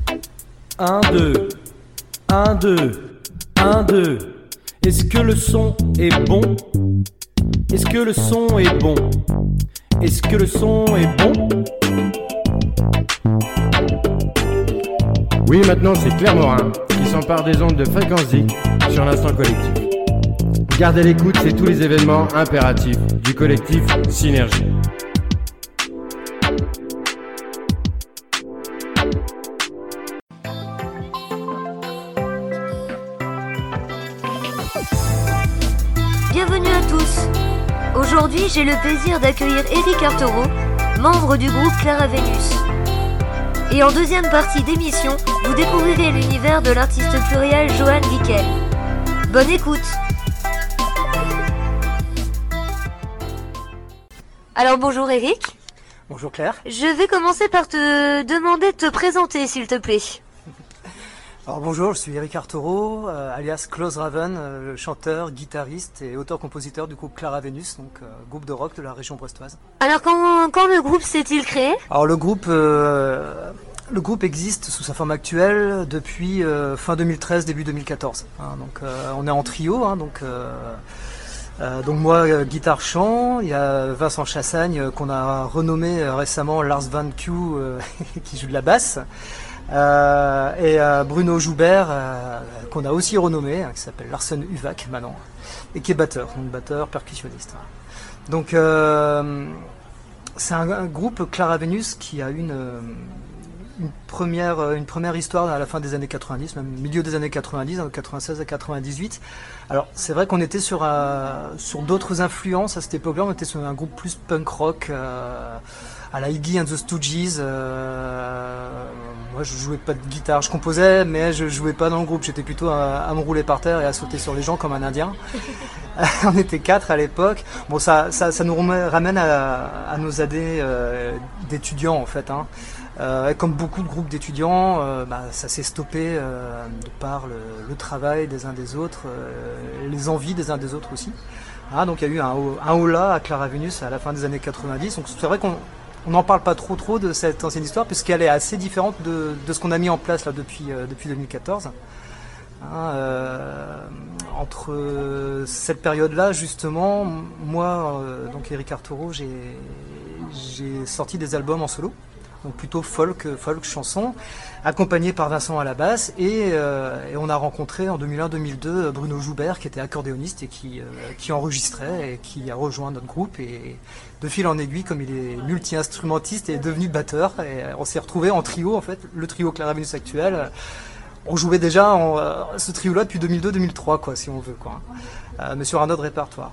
Un, deux, un, deux, un, deux. Est-ce que le son est bon? Est-ce que le son est bon? Est-ce que le son est bon? Oui, maintenant c'est Claire Morin qui s'empare des ondes de Fréquence Zik sur l'instant collectif. Gardez l'écoute, c'est tous les événements impératifs du collectif Synergie. Bienvenue à tous. Aujourd'hui, j'ai le plaisir d'accueillir Eric Arturo, membre du groupe Clara Venus. Et en deuxième partie d'émission, vous découvrirez l'univers de l'artiste pluriel Johan Wickel. Bonne écoute. Alors bonjour Eric. Bonjour Claire. Je vais commencer par te demander de te présenter s'il te plaît. Alors bonjour, je suis Eric Arturo, alias Close Raven, chanteur, guitariste et auteur-compositeur du groupe Clara Venus, donc groupe de rock de la région brestoise. Alors quand le groupe s'est-il créé? Alors le groupe existe sous sa forme actuelle depuis fin 2013, début 2014. Donc on est en trio, donc moi guitare-chant, il y a Vincent Chassagne qu'on a renommé récemment Lars Van Q qui joue de la basse. Et Bruno Joubert qu'on a aussi renommé, qui s'appelle Larsen Uvac maintenant, et qui est batteur, percussionniste. Donc c'est un groupe Clara Venus qui a une première histoire à la fin des années 90, même milieu des années 90, 96 à 98. Alors c'est vrai qu'on était sur d'autres influences à cette époque-là, on était sur un groupe plus punk rock, à la Iggy and the Stooges. Moi je jouais pas de guitare, je composais mais je jouais pas dans le groupe, j'étais plutôt à me rouler par terre et à sauter sur les gens comme un indien. On était 4 à l'époque. Bon ça nous ramène à nos années d'étudiants en fait. Comme beaucoup de groupes d'étudiants, ça s'est stoppé de par le travail des uns des autres, les envies des uns des autres aussi. Donc il y a eu un holà à Clara Venus à la fin des années 90. Donc c'est vrai qu'on n'en parle pas trop de cette ancienne histoire puisqu'elle est assez différente de ce qu'on a mis en place là depuis 2014. Entre cette période-là, justement, moi, donc Eric Arturo, j'ai sorti des albums en solo. Donc plutôt folk chanson, accompagné par Vincent à la basse, et on a rencontré en 2001-2002 Bruno Joubert qui était accordéoniste et qui enregistrait et qui a rejoint notre groupe, et de fil en aiguille, comme il est multi-instrumentiste, est devenu batteur, et on s'est retrouvés en trio en fait, le trio Clara Venus actuel. On jouait déjà ce trio-là depuis 2002-2003 quoi, si on veut quoi, mais sur un autre répertoire.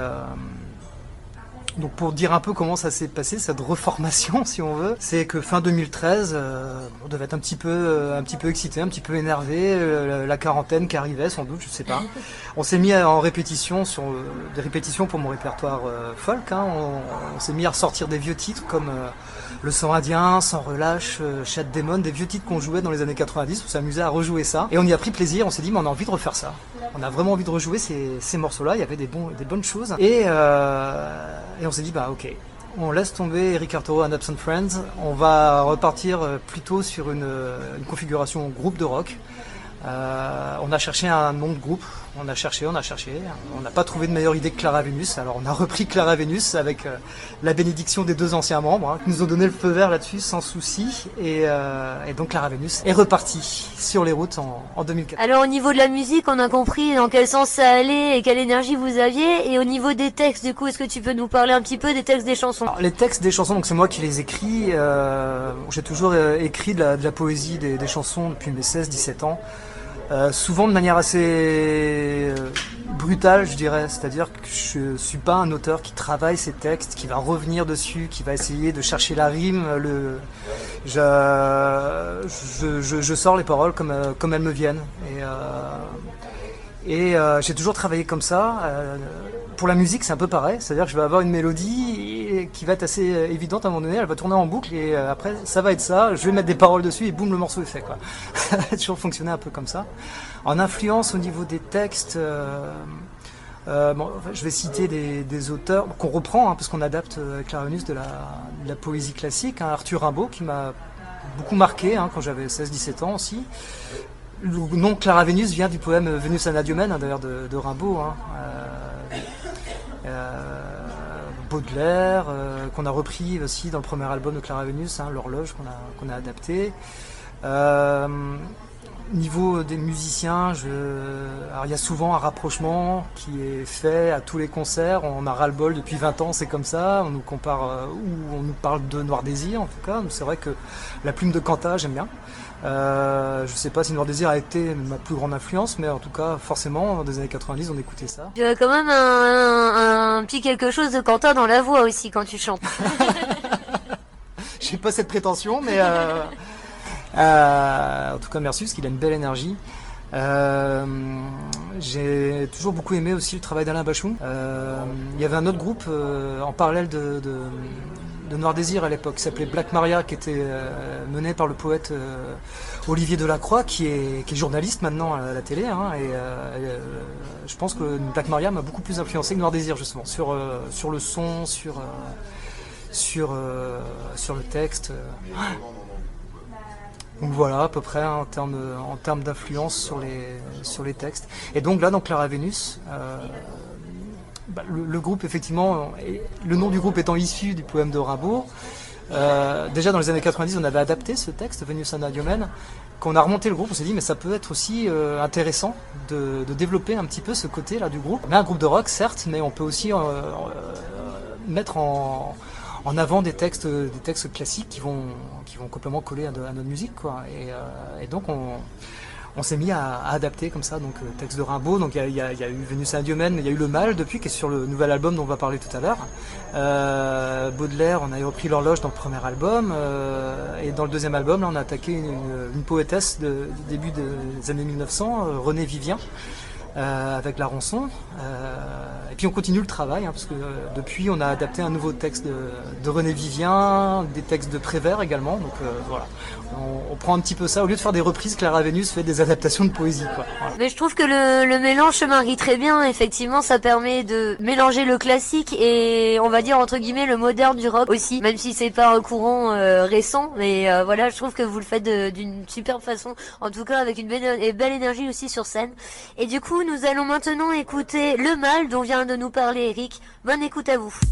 Donc pour dire un peu comment ça s'est passé, cette reformation si on veut, c'est que fin 2013, on devait être un petit peu excité, un petit peu énervé, la quarantaine qui arrivait sans doute, je sais pas. On s'est mis en répétition des répétitions pour mon répertoire folk. On s'est mis à ressortir des vieux titres comme Le Sang Indien, Sans Relâche, Chat Démon, des vieux titres qu'on jouait dans les années 90. On s'amusait à rejouer ça et on y a pris plaisir. On s'est dit mais on a envie de refaire ça. On a vraiment envie de rejouer ces morceaux-là. Il y avait des bonnes choses et on s'est dit ok, on laisse tomber Eric Arturo and Absent Friends, on va repartir plutôt sur une configuration groupe de rock. On a cherché un nom de groupe, on a cherché, on n'a pas trouvé de meilleure idée que Clara Venus, alors on a repris Clara Venus avec la bénédiction des 2 anciens membres, qui nous ont donné le feu vert là-dessus sans souci, et donc Clara Venus est repartie sur les routes en 2004. Alors au niveau de la musique, on a compris dans quel sens ça allait et quelle énergie vous aviez, et au niveau des textes, du coup, est-ce que tu peux nous parler un petit peu des textes des chansons? Alors, les textes des chansons, donc c'est moi qui les écris, j'ai toujours écrit de la poésie des chansons depuis mes 16-17 ans. Souvent de manière assez brutale, je dirais, c'est-à-dire que je suis pas un auteur qui travaille ses textes, qui va revenir dessus, qui va essayer de chercher la rime. Je sors les paroles comme elles me viennent, et j'ai toujours travaillé comme ça. Pour la musique, c'est un peu pareil, c'est-à-dire que je vais avoir une mélodie qui va être assez évidente à un moment donné, elle va tourner en boucle et après ça va être ça, je vais mettre des paroles dessus et boum, le morceau est fait quoi. Ça va toujours fonctionner un peu comme ça. En influence au niveau des textes, je vais citer des auteurs qu'on reprend parce qu'on adapte avec Clara Venus de la poésie classique, Arthur Rimbaud qui m'a beaucoup marqué quand j'avais 16-17 ans aussi. Le nom Clara Vénus vient du poème Vénus Anadyomène, d'ailleurs de Rimbaud. Baudelaire, qu'on a repris aussi dans le premier album de Clara Vénus, l'horloge qu'on a adapté. Niveau des musiciens, alors il y a souvent un rapprochement qui est fait à tous les concerts. On a ras-le-bol depuis 20 ans, c'est comme ça. On nous compare ou on nous parle de Noir Désir en tout cas. C'est vrai que la plume de Cantat, j'aime bien. Je sais pas si Noir Désir a été ma plus grande influence, mais en tout cas, forcément, dans les années 90, on écoutait ça. Tu as quand même un petit quelque chose de Cantat dans la voix aussi quand tu chantes. J'ai pas cette prétention, mais en tout cas, merci parce qu'il a une belle énergie. J'ai toujours beaucoup aimé aussi le travail d'Alain Bachung. Il y avait un autre groupe en parallèle de Noir Désir à l'époque, qui s'appelait Black Maria, qui était mené par le poète Olivier Delacroix, qui est journaliste maintenant à la télé. Je pense que Black Maria m'a beaucoup plus influencé que Noir Désir, justement, sur le son, sur le texte. Donc voilà, à peu près en termes d'influence sur les textes. Et donc là, dans Clara Vénus, le groupe, effectivement, le nom du groupe étant issu du poème de Rimbaud, déjà dans les années 90, on avait adapté ce texte, Vénus Anadyomène, qu'on a remonté le groupe, on s'est dit mais ça peut être aussi intéressant de développer un petit peu ce côté-là du groupe. On a un groupe de rock, certes, mais on peut aussi mettre en avant des textes classiques qui vont complètement coller à notre musique, quoi. Et donc on s'est mis à adapter comme ça, donc texte de Rimbaud. Donc il y a eu Vénus Anadyomène, il y a eu Le Mal depuis, qui est sur le nouvel album dont on va parler tout à l'heure. Baudelaire, on a repris l'horloge dans le premier album, et dans le deuxième album, là, on a attaqué une poétesse du début des années 1900, Renée Vivien. Avec la rançon, et puis on continue le travail, parce que depuis on a adapté un nouveau texte de Renée Vivien, des textes de Prévert également, donc voilà, on prend un petit peu ça, au lieu de faire des reprises, Clara Vénus fait des adaptations de poésie, quoi. Voilà. Mais je trouve que le mélange se marie très bien, effectivement, ça permet de mélanger le classique et on va dire entre guillemets le moderne du rock aussi, même si c'est pas un courant récent, mais voilà, je trouve que vous le faites d'une superbe façon, en tout cas avec une belle énergie aussi sur scène. Et du coup, nous allons maintenant écouter Le Mal dont vient de nous parler Eric. Bonne écoute à vous.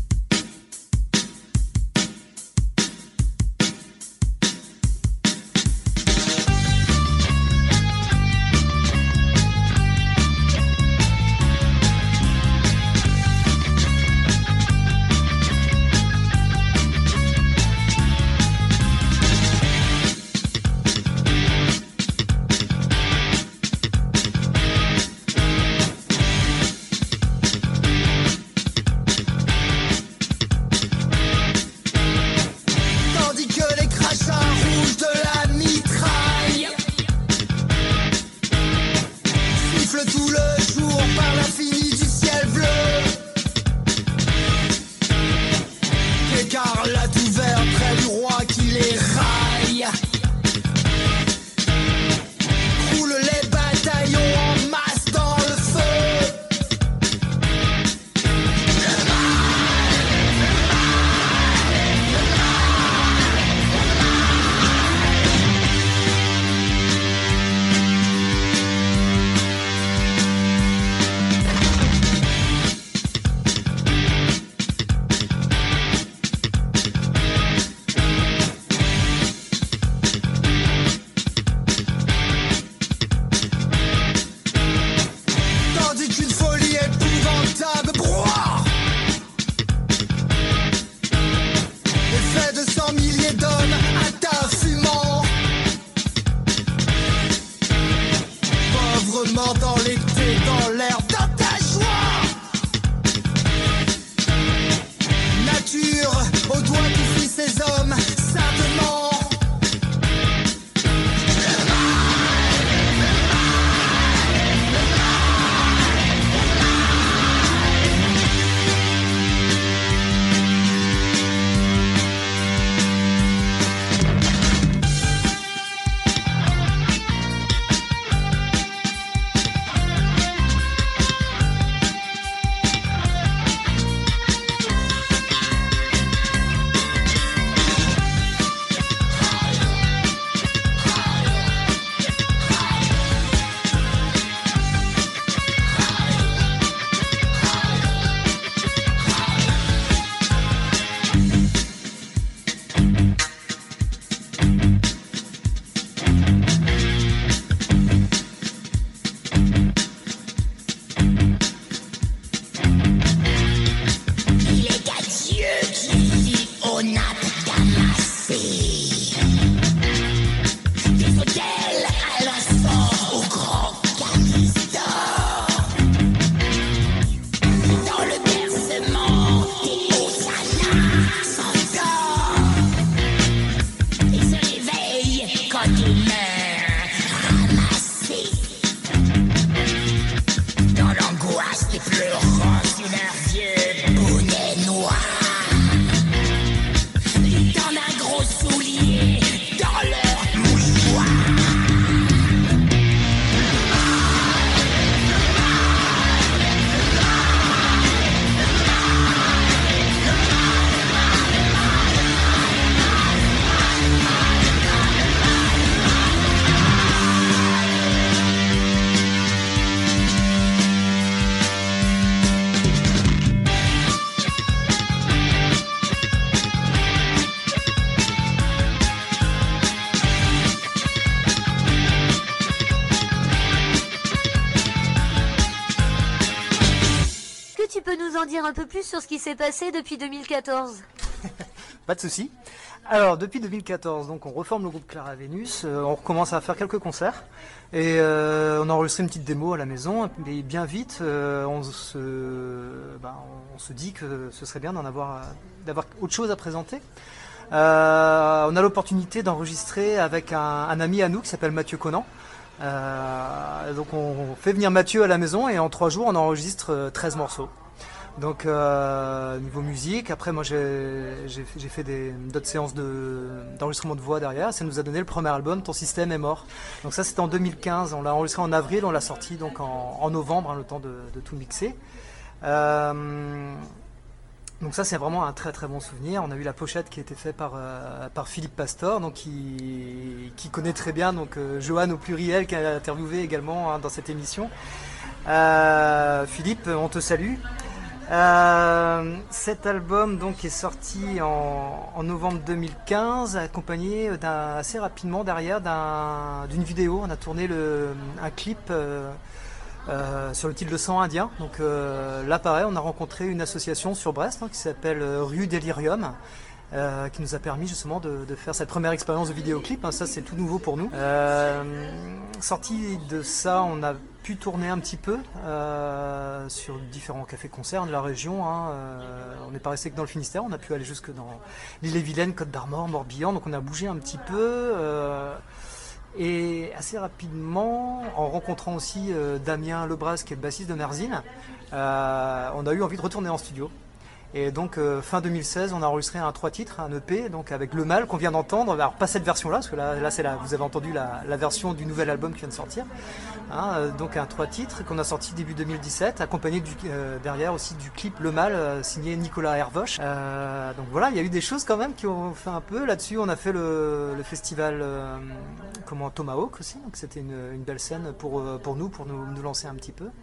Dans l'angoisse des pleurants sur leurs vieux bonnets noirs. Dans un gros soulier, dans leur mouchoir. Tu peux nous en dire un peu plus sur ce qui s'est passé depuis 2014? Pas de souci. Alors depuis 2014, donc on reforme le groupe Clara Venus, on recommence à faire quelques concerts et on a enregistré une petite démo à la maison. Et bien vite, on se dit que ce serait bien d'avoir autre chose à présenter. On a l'opportunité d'enregistrer avec un ami à nous qui s'appelle Mathieu Conan. Donc on fait venir Mathieu à la maison et en 3 jours on enregistre 13 morceaux. Donc niveau musique, après moi j'ai fait d'autres séances d'enregistrement de voix derrière. Ça nous a donné le premier album, Ton système est mort. Donc ça c'était en 2015, on l'a enregistré en avril, on l'a sorti donc en novembre, le temps de tout mixer. Donc ça c'est vraiment un très très bon souvenir. On a eu la pochette qui a été faite par Philippe Pastor, donc qui connaît très bien donc Johan au pluriel, qui a interviewé également dans cette émission. Philippe, on te salue. Cet album donc est sorti en novembre 2015, accompagné assez rapidement derrière d'une vidéo. On a tourné un clip sur le titre Le Sang Indien. Donc là pareil, on a rencontré une association sur Brest qui s'appelle Rue Delirium, qui nous a permis justement de faire cette première expérience de vidéoclip. Ça c'est tout nouveau pour nous. Sorti de ça, on a pu tourner un petit peu sur différents cafés-concerts de la région. On n'est pas resté que dans le Finistère, on a pu aller jusque dans l'Ille-et-Vilaine, Côte d'Armor, Morbihan, donc on a bougé un petit peu. Et assez rapidement, en rencontrant aussi Damien Lebras, qui est le bassiste de Merzine, on a eu envie de retourner en studio. Et donc fin 2016, on a enregistré un 3 titres, un EP, donc avec Le Mal qu'on vient d'entendre. Alors pas cette version-là, parce que là vous avez entendu la version du nouvel album qui vient de sortir. Donc un 3 titres qu'on a sorti début 2017, accompagné derrière aussi du clip Le Mal, signé Nicolas Hervoche. Donc voilà, il y a eu des choses quand même qui ont fait un peu. Là-dessus, on a fait le festival Tomahawk aussi, donc c'était une belle scène pour nous lancer un petit peu.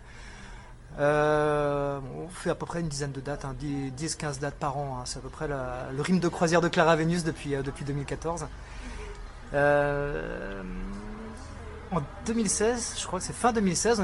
On fait à peu près une dizaine de dates, 10-15 dates par an, c'est à peu près le rythme de croisière de Clara Venus depuis 2014. En 2016, je crois que c'est fin 2016,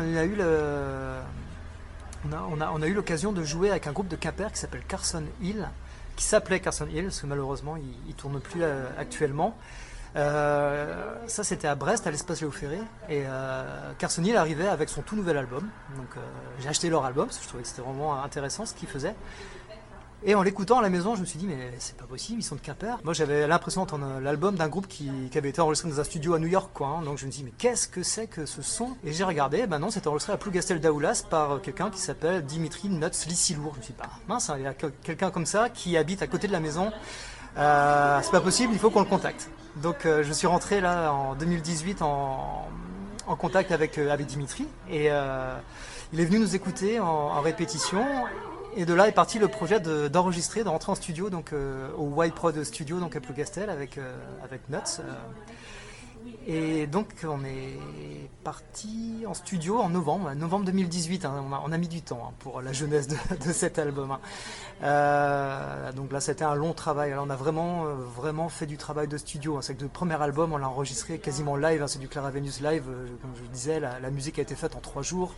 on a eu l'occasion de jouer avec un groupe de Quimper qui s'appelait Carson Hill, parce que malheureusement il tourne plus actuellement. Ça c'était à Brest, à l'espace Léo Ferré, et Carson Hill arrivait avec son tout nouvel album. Donc j'ai acheté leur album parce que je trouvais que c'était vraiment intéressant ce qu'ils faisaient. Et en l'écoutant à la maison, je me suis dit mais c'est pas possible, ils sont de Quimper. Moi j'avais l'impression d'entendre l'album d'un groupe qui avait été enregistré dans un studio à New York, Donc je me dis mais qu'est-ce que c'est que ce son? Et j'ai regardé, non, c'était enregistré à Plougastel d'Aoulas par quelqu'un qui s'appelle Dimitri Nuts Lissilour. Je me suis dit mince, il y a quelqu'un comme ça qui habite à côté de la maison. C'est pas possible, il faut qu'on le contacte. Donc je suis rentré là en 2018 en contact avec Dimitri, et il est venu nous écouter en répétition, et de là est parti le projet d'enregistrer, de rentrer en studio, donc au Y-Prod Studio, donc à Plougastel avec Nuts. Et donc on est parti en studio en novembre 2018. On a mis du temps pour la jeunesse de cet album. Donc là c'était un long travail. Alors, on a vraiment fait du travail de studio. C'est que le premier album on l'a enregistré quasiment live. C'est du Clara Venus live. Comme je disais, la musique a été faite en 3 jours.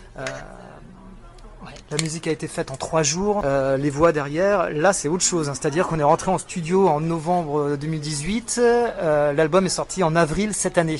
La musique a été faite en 3 jours, les voix derrière, là c'est autre chose, c'est-à-dire qu'on est rentré en studio en novembre 2018, l'album est sorti en avril cette année,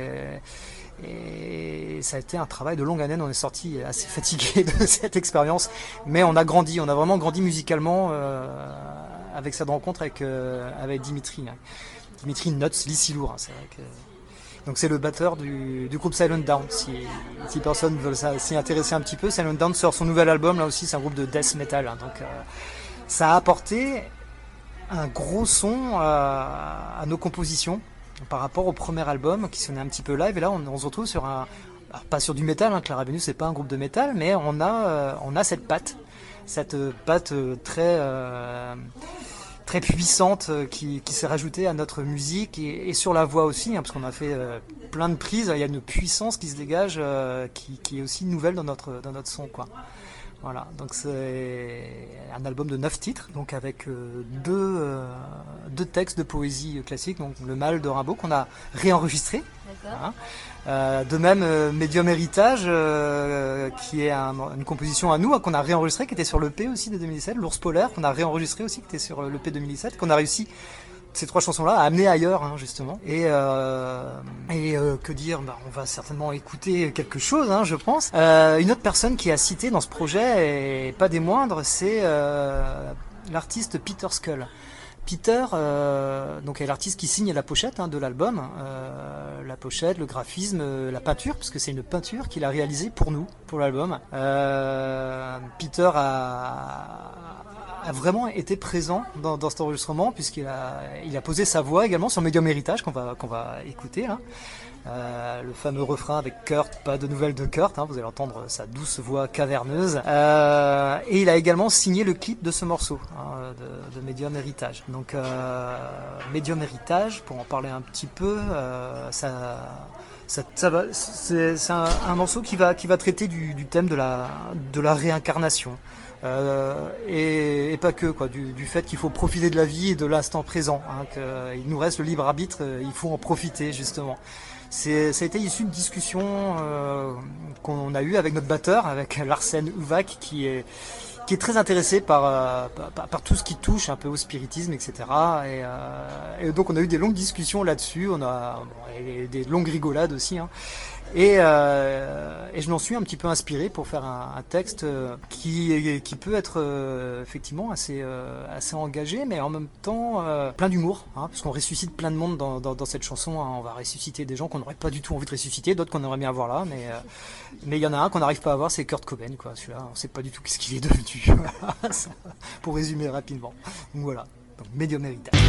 et ça a été un travail de longue haleine. On est sorti assez fatigué de cette expérience, mais on a vraiment grandi musicalement avec cette rencontre avec Dimitri Nuts Lissilour, c'est vrai que Donc c'est le batteur du groupe Silent Down. Si personne veut s'y intéresser un petit peu, Silent Down sort son nouvel album, là aussi c'est un groupe de death metal. Hein, donc ça a apporté un gros son à nos compositions par rapport au premier album qui sonnait un petit peu live. Et là on se retrouve sur un... Alors, pas sur du métal, hein, Clara Venus c'est pas un groupe de métal, mais on a cette patte très puissante qui s'est rajoutée à notre musique et sur la voix aussi, hein, parce qu'on a fait plein de prises. Il y a une puissance qui se dégage qui est aussi nouvelle dans notre son, quoi. Voilà, donc c'est un album de 9 titres, donc avec deux textes de poésie classique, donc Le Mal de Rimbaud qu'on a réenregistré. Voilà. De même, Medium Héritage, qui est une composition à nous, qu'on a réenregistré, qui était sur l'EP aussi de 2017, L'Ours Polaire, qu'on a réenregistré aussi, qui était sur l'EP 2017, qu'on a réussi, ces 3 chansons-là, à amener ailleurs, hein, justement. Et que dire, on va certainement écouter quelque chose, hein, je pense. Une autre personne qui est citée dans ce projet, et pas des moindres, c'est l'artiste Peter Skull. Peter, donc est l'artiste qui signe la pochette, hein, de l'album, la pochette, le graphisme, la peinture, parce que c'est une peinture qu'il a réalisée pour nous, pour l'album. Peter a vraiment été présent dans cet enregistrement, puisqu'il a posé sa voix également sur Medium Héritage qu'on va écouter là. Le fameux refrain avec Kurt, pas de nouvelles de Kurt, hein, vous allez entendre sa douce voix caverneuse. Et il a également signé le clip de ce morceau, hein, de Medium Héritage. Donc Medium Héritage, pour en parler un petit peu, c'est un morceau qui va traiter du thème de la réincarnation. Et pas que, quoi, du fait qu'il faut profiter de la vie et de l'instant présent, hein, qu'il nous reste le libre arbitre, il faut en profiter justement. Ça a été issu de discussions qu'on a eues avec notre batteur, avec Larsen Uvak, qui est très intéressé par tout ce qui touche un peu au spiritisme, etc. Et donc on a eu des longues discussions là-dessus, et des longues rigolades aussi, hein. Et je m'en suis un petit peu inspiré pour faire un texte qui peut être effectivement assez engagé, mais en même temps plein d'humour, hein, parce qu'on ressuscite plein de monde dans cette chanson, hein. On va ressusciter des gens qu'on n'aurait pas du tout envie de ressusciter, d'autres qu'on aimerait bien voir là, mais il y en a un qu'on n'arrive pas à voir, c'est Kurt Cobain, quoi. Celui-là, on sait pas du tout qu'est-ce qu'il est devenu. Pour résumer rapidement. Donc voilà, donc Medium Héritage.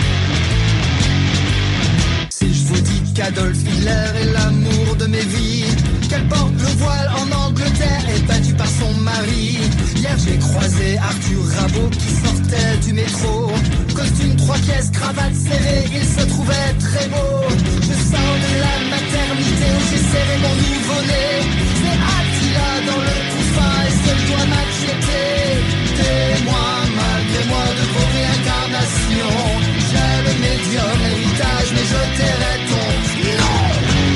Si je vous dis qu'Adolf Hitler est l'amour de mes vies, qu'elle porte le voile en Angleterre et battue par son mari. Hier j'ai croisé Arthur Rimbaud qui sortait du métro, costume 3 pièces, cravate serrée, il se trouvait très beau. Je sors de la maternité où j'ai serré mon nouveau-né, c'est Attila dans le couffin et seul doit m'inquiéter. Témoin malgré moi de vos réincarnations, j'ai le médium héritage mais je tairai ton nom.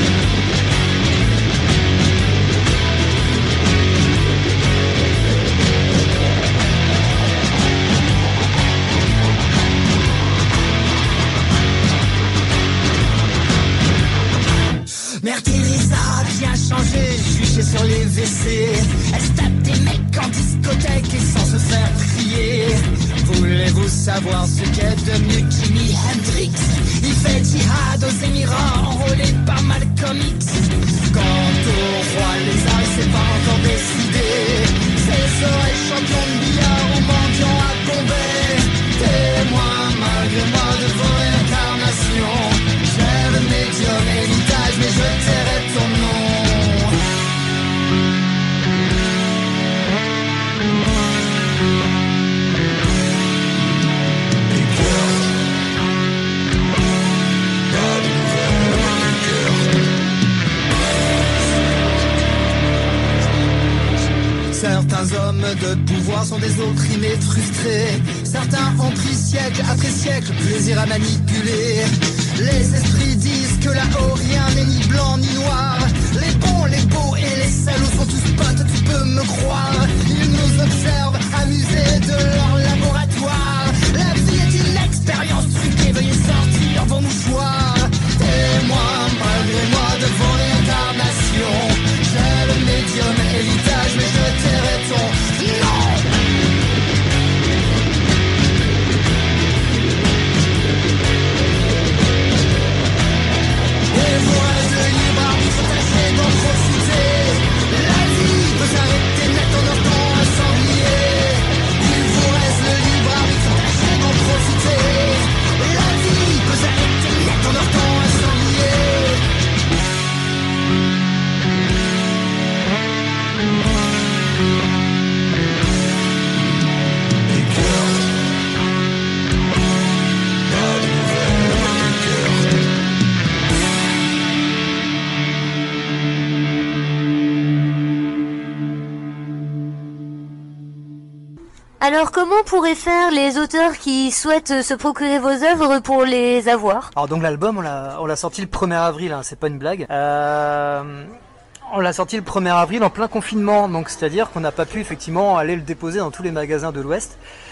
Mère Teresa a bien changé, juchée sur les WC. Elle se tape des mecs en discothèque et sans se faire prier. Voulez-vous savoir ce qu'est devenu Jimi Hendrix? Il fait djihad aux Émirats, enrôlé par Malcolm X. Quant au roi lézard, il s'est pas encore décidé. Ses oreilles champion de billard ou mendiant à Bombay. Témoin malgré moi de vos réincarnations, j'ai le médium héritage mais je tairai ton nom. Certains hommes de pouvoir sont des opprimés frustrés. Certains ont pris siècle après siècle plaisir à manipuler. Les esprits disent que là-haut rien n'est ni blanc ni noir. Les bons, les beaux et les salauds sont tous potes, tu peux me croire. Ils nous observent amusés de leur laboratoire. La vie est une expérience truquée, veuillez sortir vos mouchoirs. Témoin malgré moi de vos réincarnations, j'ai le médium héritage mais je tairai ton nom. Alors comment pourraient faire les auteurs qui souhaitent se procurer vos œuvres pour les avoir? Alors donc l'album, on l'a sorti le 1er avril, hein, c'est pas une blague. On l'a sorti le 1er avril en plein confinement, donc c'est-à-dire qu'on n'a pas pu effectivement aller le déposer dans tous les magasins de l'Ouest.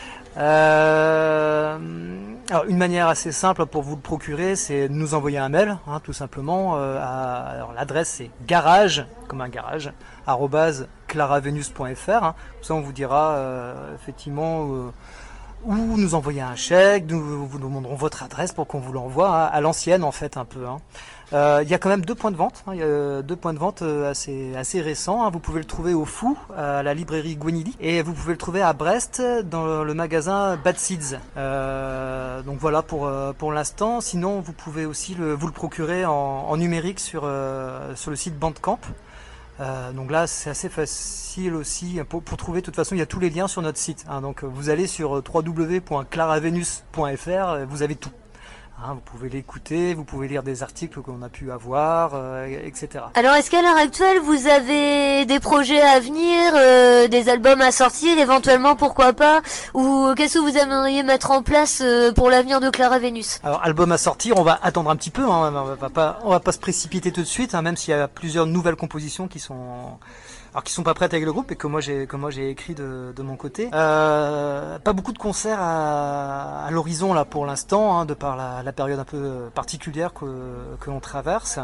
Alors une manière assez simple pour vous le procurer, c'est de nous envoyer un mail, hein, tout simplement. Alors l'adresse c'est garage, comme un garage, @claravenus.fr. Hein. Comme ça on vous dira effectivement où nous envoyer un chèque, nous vous demanderons votre adresse pour qu'on vous l'envoie, hein, à l'ancienne en fait un peu. Hein. Il y a quand même 2 points de vente, hein, il y a 2 points de vente assez récents. Hein. Vous pouvez le trouver au Fou, à la librairie Gwenili, et vous pouvez le trouver à Brest dans le magasin Bad Seeds. Donc voilà pour l'instant. Sinon vous pouvez aussi vous le procurer en numérique sur le site Bandcamp. Donc là c'est assez facile aussi pour trouver. De toute façon il y a tous les liens sur notre site, hein. Donc vous allez sur www.claravenus.fr, vous avez tout. Hein, vous pouvez l'écouter, vous pouvez lire des articles qu'on a pu avoir, etc. Alors est-ce qu'à l'heure actuelle vous avez des projets à venir, des albums à sortir éventuellement, pourquoi pas, ou qu'est-ce que vous aimeriez mettre en place pour l'avenir de Clara Venus? Alors album à sortir, on va attendre un petit peu, hein, on va pas se précipiter tout de suite, hein, même s'il y a plusieurs nouvelles compositions qui sont pas prêtes avec le groupe et que moi j'ai écrit de mon côté. Pas beaucoup de concerts à l'horizon là pour l'instant, hein, de par la période un peu particulière que l'on traverse.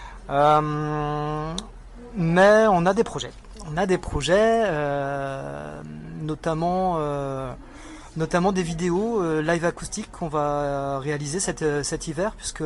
Mais on a des projets. Notamment des vidéos live acoustiques qu'on va réaliser cet hiver, puisque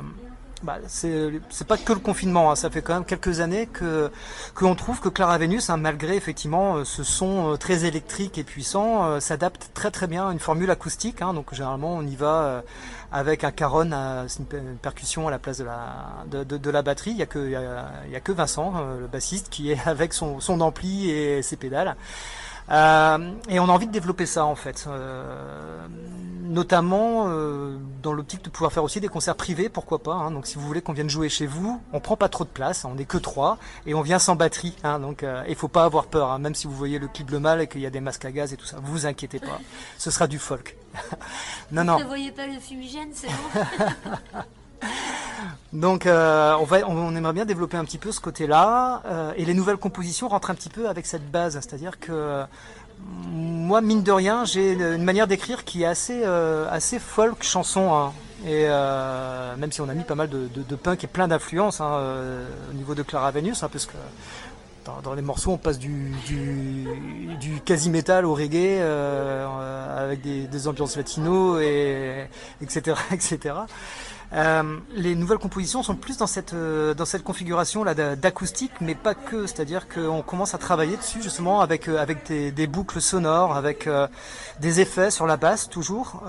c'est pas que le confinement, hein, ça fait quand même quelques années que l'on trouve que Clara Venus, hein, malgré effectivement ce son très électrique et puissant, s'adapte très très bien à une formule acoustique, hein. Donc généralement on y va avec un caron, c'est une percussion à la place de la batterie. Il y a que Vincent, le bassiste, qui est avec son ampli et ses pédales. Et on a envie de développer ça en fait, notamment dans l'optique de pouvoir faire aussi des concerts privés, pourquoi pas, hein. Donc si vous voulez qu'on vienne jouer chez vous, on prend pas trop de place, on n'est que 3 et on vient sans batterie, hein. Donc il faut pas avoir peur, hein, même si vous voyez le clip Le Mal et qu'il y a des masques à gaz et tout ça, vous inquiétez pas, ce sera du folk. Non. Ne voyez pas le fumigène, c'est bon. Donc on aimerait bien développer un petit peu ce côté-là, et les nouvelles compositions rentrent un petit peu avec cette base, c'est-à-dire que moi mine de rien j'ai une manière d'écrire qui est assez folk chanson, hein. Et même si on a mis pas mal de punk et plein d'influences, hein, au niveau de Clara Venus, hein, parce que dans les morceaux on passe du quasi metal au reggae, avec des ambiances latino et etc. Les nouvelles compositions sont plus dans cette configuration là d'acoustique, mais pas que, c'est-à-dire qu'on commence à travailler dessus justement avec des boucles sonores, avec des effets sur la basse toujours,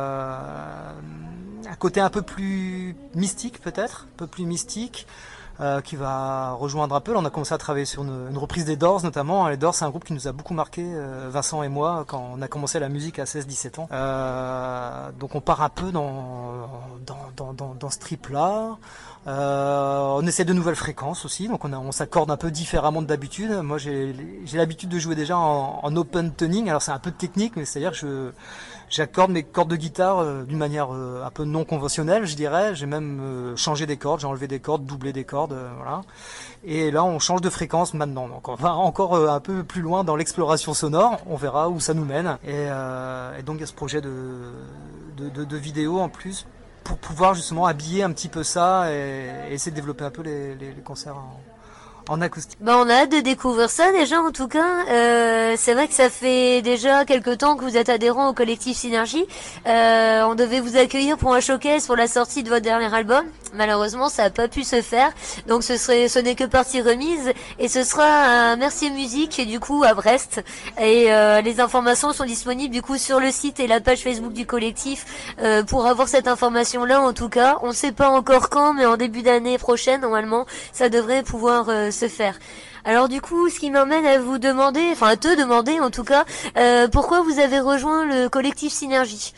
un côté un peu plus mystique peut-être, un peu plus mystique, qui va rejoindre un peu. Là, on a commencé à travailler sur une reprise des Doors notamment. Les Doors, c'est un groupe qui nous a beaucoup marqué, Vincent et moi, quand on a commencé la musique à 16-17 ans. Donc on part un peu dans ce trip-là. On essaie de nouvelles fréquences aussi, donc on s'accorde un peu différemment de d'habitude. Moi j'ai l'habitude de jouer déjà en open tuning, alors c'est un peu technique, mais c'est-à-dire que j'accorde mes cordes de guitare d'une manière un peu non conventionnelle, je dirais. J'ai même changé des cordes, j'ai enlevé des cordes, doublé des cordes, voilà. Et là on change de fréquence maintenant, donc on va encore un peu plus loin dans l'exploration sonore, on verra où ça nous mène. Et donc il y a ce projet de vidéo en plus, pour pouvoir justement habiller un petit peu ça et essayer de développer un peu les concerts en acoustique. On a hâte de découvrir ça déjà en tout cas. C'est vrai que ça fait déjà quelques temps que vous êtes adhérent au collectif Synergie. On devait vous accueillir pour un showcase pour la sortie de votre dernier album. Malheureusement ça n'a pas pu se faire. Donc ce n'est que partie remise. Et ce sera un Mercier Musique du coup à Brest. Et les informations sont disponibles du coup sur le site et la page Facebook du collectif pour avoir cette information là en tout cas. On ne sait pas encore quand, mais en début d'année prochaine normalement ça devrait pouvoir se faire. Alors du coup, ce qui m'amène à vous demander, enfin à te demander en tout cas, pourquoi vous avez rejoint le collectif Synergie?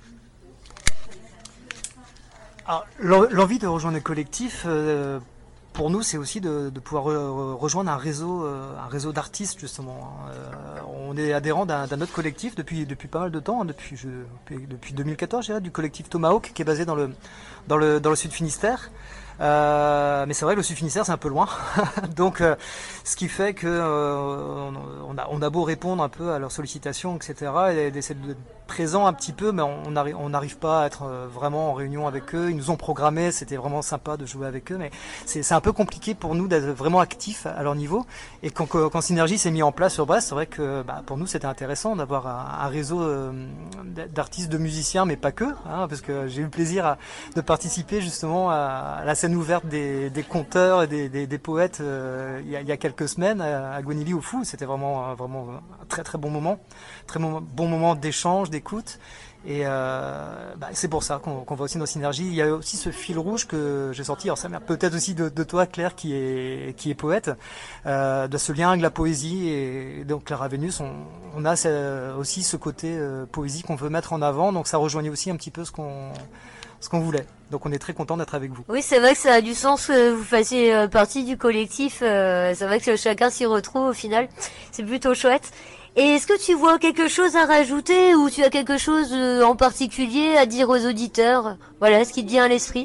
Alors, l'envie de rejoindre le collectif, pour nous, c'est aussi de pouvoir rejoindre un réseau d'artistes justement. On est adhérent d'un autre collectif depuis pas mal de temps, depuis 2014, je dirais, du collectif Tomahawk qui est basé dans le Sud Finistère. Mais c'est vrai que le Sud Finistère c'est un peu loin, donc ce qui fait que on a beau répondre un peu à leurs sollicitations, etc. et d'essayer d'être présent un petit peu, mais on n'arrive pas à être vraiment en réunion avec eux. Ils nous ont programmé, c'était vraiment sympa de jouer avec eux, mais c'est un peu compliqué pour nous d'être vraiment actifs à leur niveau. Et quand Synergie s'est mis en place sur Brest, c'est vrai que pour nous c'était intéressant d'avoir un réseau d'artistes, de musiciens, mais pas que, parce que j'ai eu le plaisir de participer justement à la scène ouverte des conteurs et des poètes il y a quelques semaines à Guenilly au Fou. C'était vraiment un très très bon moment, bon moment d'échange, d'écoute. Et c'est pour ça qu'on va aussi dans Synergie. Il y a aussi ce fil rouge que j'ai sorti, alors ça vient peut-être aussi de toi, Claire, qui est poète, de ce lien avec la poésie. Et donc Clara Vénus, on a aussi ce côté poésie qu'on veut mettre en avant, donc ça rejoignait aussi un petit peu ce qu'on voulait. Donc on est très content d'être avec vous. Oui, c'est vrai que ça a du sens que vous fassiez partie du collectif. C'est vrai que chacun s'y retrouve au final. C'est plutôt chouette. Et est-ce que tu vois quelque chose à rajouter ou tu as quelque chose en particulier à dire aux auditeurs? Voilà, ce qui te vient à l'esprit.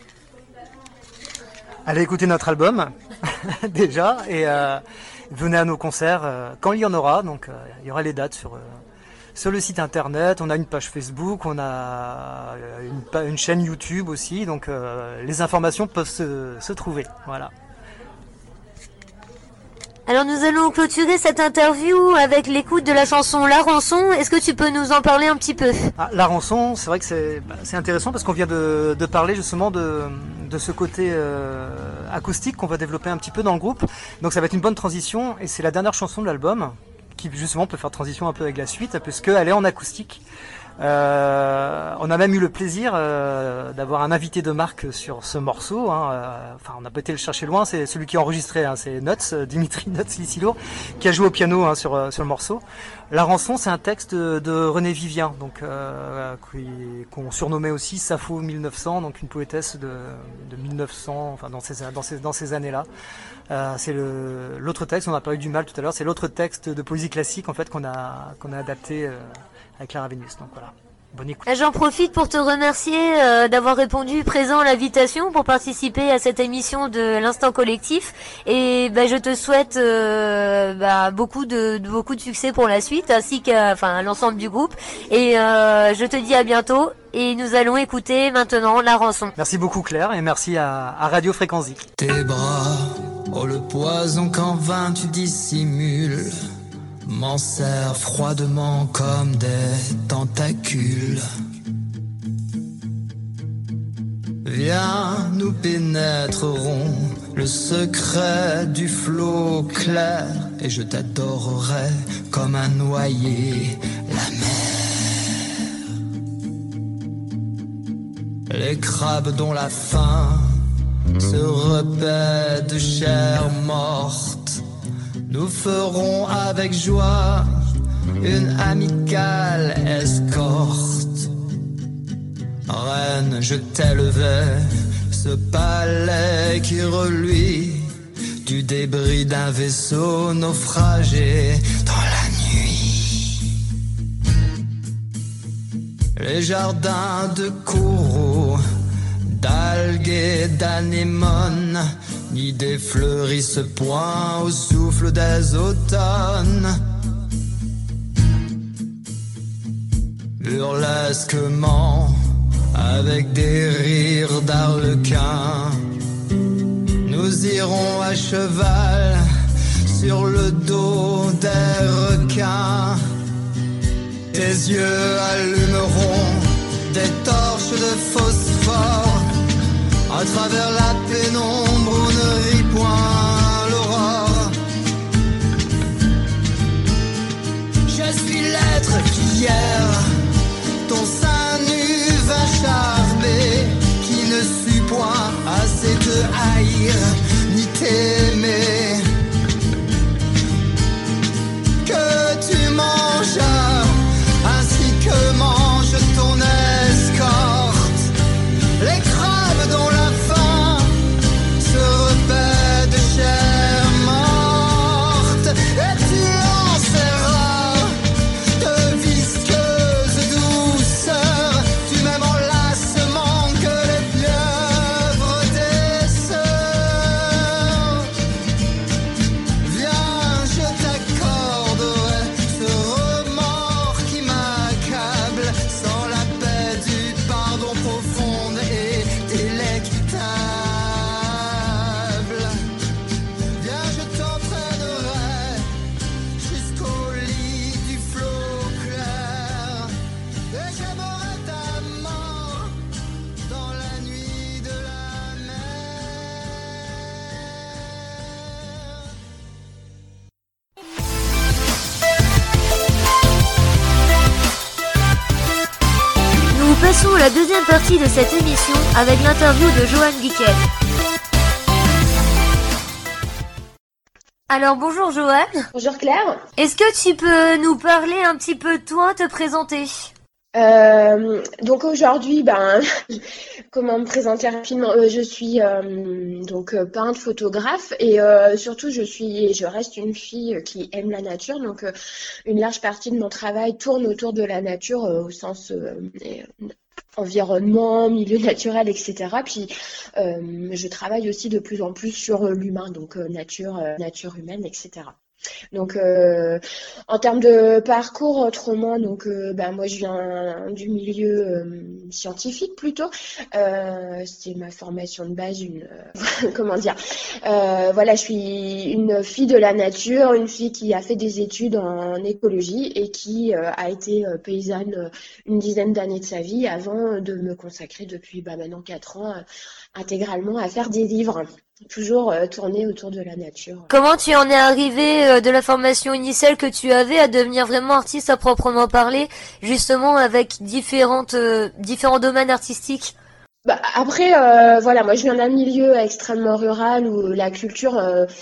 Allez écouter notre album, déjà, et venez à nos concerts quand il y en aura. Donc il y aura les dates sur le site internet, on a une page Facebook, on a une chaîne YouTube aussi, donc les informations peuvent se trouver. Voilà. Alors nous allons clôturer cette interview avec l'écoute de la chanson La Rançon. Est-ce que tu peux nous en parler un petit peu? La Rançon, c'est vrai que c'est intéressant parce qu'on vient de parler justement de ce côté acoustique qu'on va développer un petit peu dans le groupe. Donc ça va être une bonne transition et c'est la dernière chanson de l'album qui justement peut faire transition un peu avec la suite puisqu'elle est en acoustique. On a même eu le plaisir d'avoir un invité de marque sur ce morceau. On n'a pas été le chercher loin, c'est celui qui a enregistré, c'est Nuts, Dimitri Nuts Lissilour, qui a joué au piano sur le morceau. La Rançon, c'est un texte de René Vivien, donc qu'on surnommait aussi Sappho 1900, donc une poétesse de 1900, enfin dans ces années-là. C'est l'autre texte, on a parlé du mal tout à l'heure, c'est l'autre texte de poésie classique en fait qu'on a adapté avec Clara Vénus. Donc voilà, bonne écoute. J'en profite pour te remercier d'avoir répondu présent à l'invitation pour participer à cette émission de l'Instant Collectif. Et je te souhaite beaucoup de succès pour la suite, ainsi qu'à l'ensemble du groupe. Et je te dis à bientôt. Et nous allons écouter maintenant La Rançon. Merci beaucoup Claire et merci à Radio Fréquence Zik. Tes bras, oh le poison qu'en vain tu dissimules, m'en serre froidement comme des tentacules. Viens, nous pénétrerons le secret du flot clair, et je t'adorerai comme un noyé la mer. Les crabes dont la faim se repaît de chair morte, nous ferons avec joie une amicale escorte. Reine, je t'élevais, ce palais qui reluit du débris d'un vaisseau naufragé dans la nuit. Les jardins de coraux, d'algues et d'anémones n'y défleurissent point au souffle des automnes. Burlesquement, avec des rires d'arlequin, nous irons à cheval sur le dos des requins. Tes yeux allumeront des torches de phosphore, à travers la pénombre où ne rit point l'aurore. Je suis l'être qui hier ton sein nu va charmer, qui ne sut point assez te haïr ni t'aimer. Que tu manges ainsi que mange ton escorte, les crabes dont la faim Passons à la deuxième partie de cette émission avec l'interview de Johan Guiquel. Alors bonjour Johan. Bonjour Claire. Est-ce que tu peux nous parler un petit peu de toi, te présenter? Donc aujourd'hui, comment me présenter rapidement? Je suis peintre, photographe et surtout je reste une fille qui aime la nature. Donc une large partie de mon travail tourne autour de la nature au sens environnement, milieu naturel, etc. Puis je travaille aussi de plus en plus sur l'humain, donc nature humaine, etc. Donc en termes de parcours autrement, donc moi je viens du milieu scientifique plutôt. C'est ma formation de base, voilà, je suis une fille de la nature, une fille qui a fait des études en écologie et qui a été paysanne une dizaine d'années de sa vie avant de me consacrer depuis maintenant 4 ans intégralement à faire des livres. Toujours tourné autour de la nature. Comment tu en es arrivé de la formation initiale que tu avais à devenir vraiment artiste à proprement parler, justement avec différents domaines artistiques? Après, voilà, moi je viens d'un milieu extrêmement rural où la culture,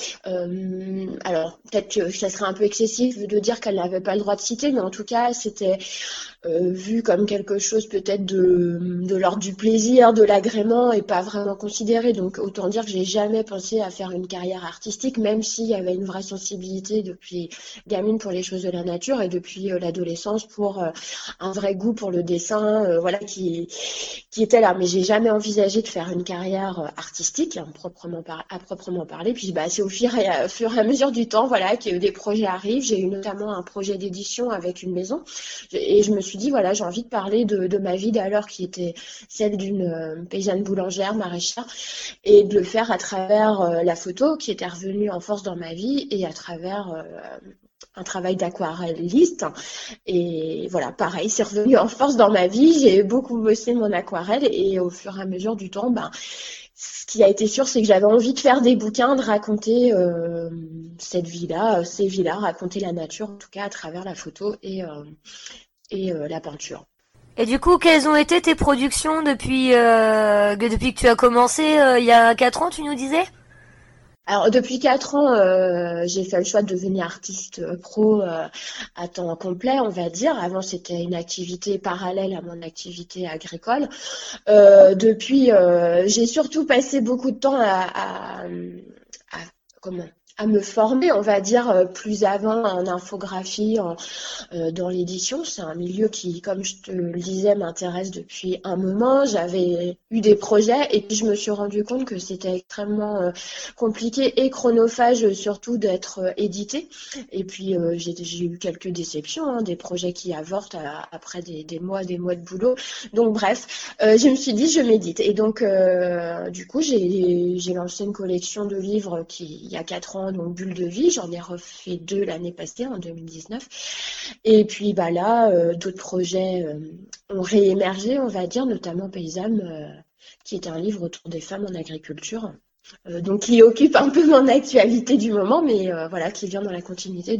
alors peut-être que ça serait un peu excessif de dire qu'elle n'avait pas le droit de citer, mais en tout cas c'était vu comme quelque chose peut-être de l'ordre du plaisir, de l'agrément et pas vraiment considéré. Donc autant dire que j'ai jamais pensé à faire une carrière artistique, même s'il y avait une vraie sensibilité depuis gamine pour les choses de la nature et depuis l'adolescence pour un vrai goût pour le dessin, voilà, qui était là. Mais j'ai jamais envisagé de faire une carrière artistique à proprement parler. Puis c'est au fur et à mesure du temps, voilà, que des projets arrivent. J'ai eu notamment un projet d'édition avec une maison et je me suis dit voilà, j'ai envie de parler de ma vie d'alors qui était celle d'une paysanne boulangère, maraîchère, et de le faire à travers la photo qui était revenue en force dans ma vie et à travers un travail d'aquarelliste. Et voilà, pareil, c'est revenu en force dans ma vie. J'ai beaucoup bossé mon aquarelle et au fur et à mesure du temps, ce qui a été sûr, c'est que j'avais envie de faire des bouquins, de raconter ces villas, raconter la nature, en tout cas à travers la photo et la peinture. Et du coup, quelles ont été tes productions depuis que tu as commencé il y a 4 ans, tu nous disais? Alors depuis 4 ans, j'ai fait le choix de devenir artiste pro à temps complet, on va dire. Avant, c'était une activité parallèle à mon activité agricole. Depuis, j'ai surtout passé beaucoup de temps à me former, on va dire, plus avant en infographie, dans l'édition. C'est un milieu qui, comme je te le disais, m'intéresse depuis un moment. J'avais eu des projets et puis je me suis rendu compte que c'était extrêmement compliqué et chronophage surtout d'être édité. Et puis j'ai eu quelques déceptions, des projets qui avortent après des mois de boulot. Donc bref, je me suis dit je médite. Et donc du coup j'ai lancé une collection de livres il y a 4 ans, donc Bulle de vie. J'en ai refait 2 l'année passée, en 2019. Et puis là, d'autres projets ont réémergé, on va dire, notamment Paysanne, qui est un livre autour des femmes en agriculture. Donc qui occupe un peu mon actualité du moment, mais voilà, qui vient dans la continuité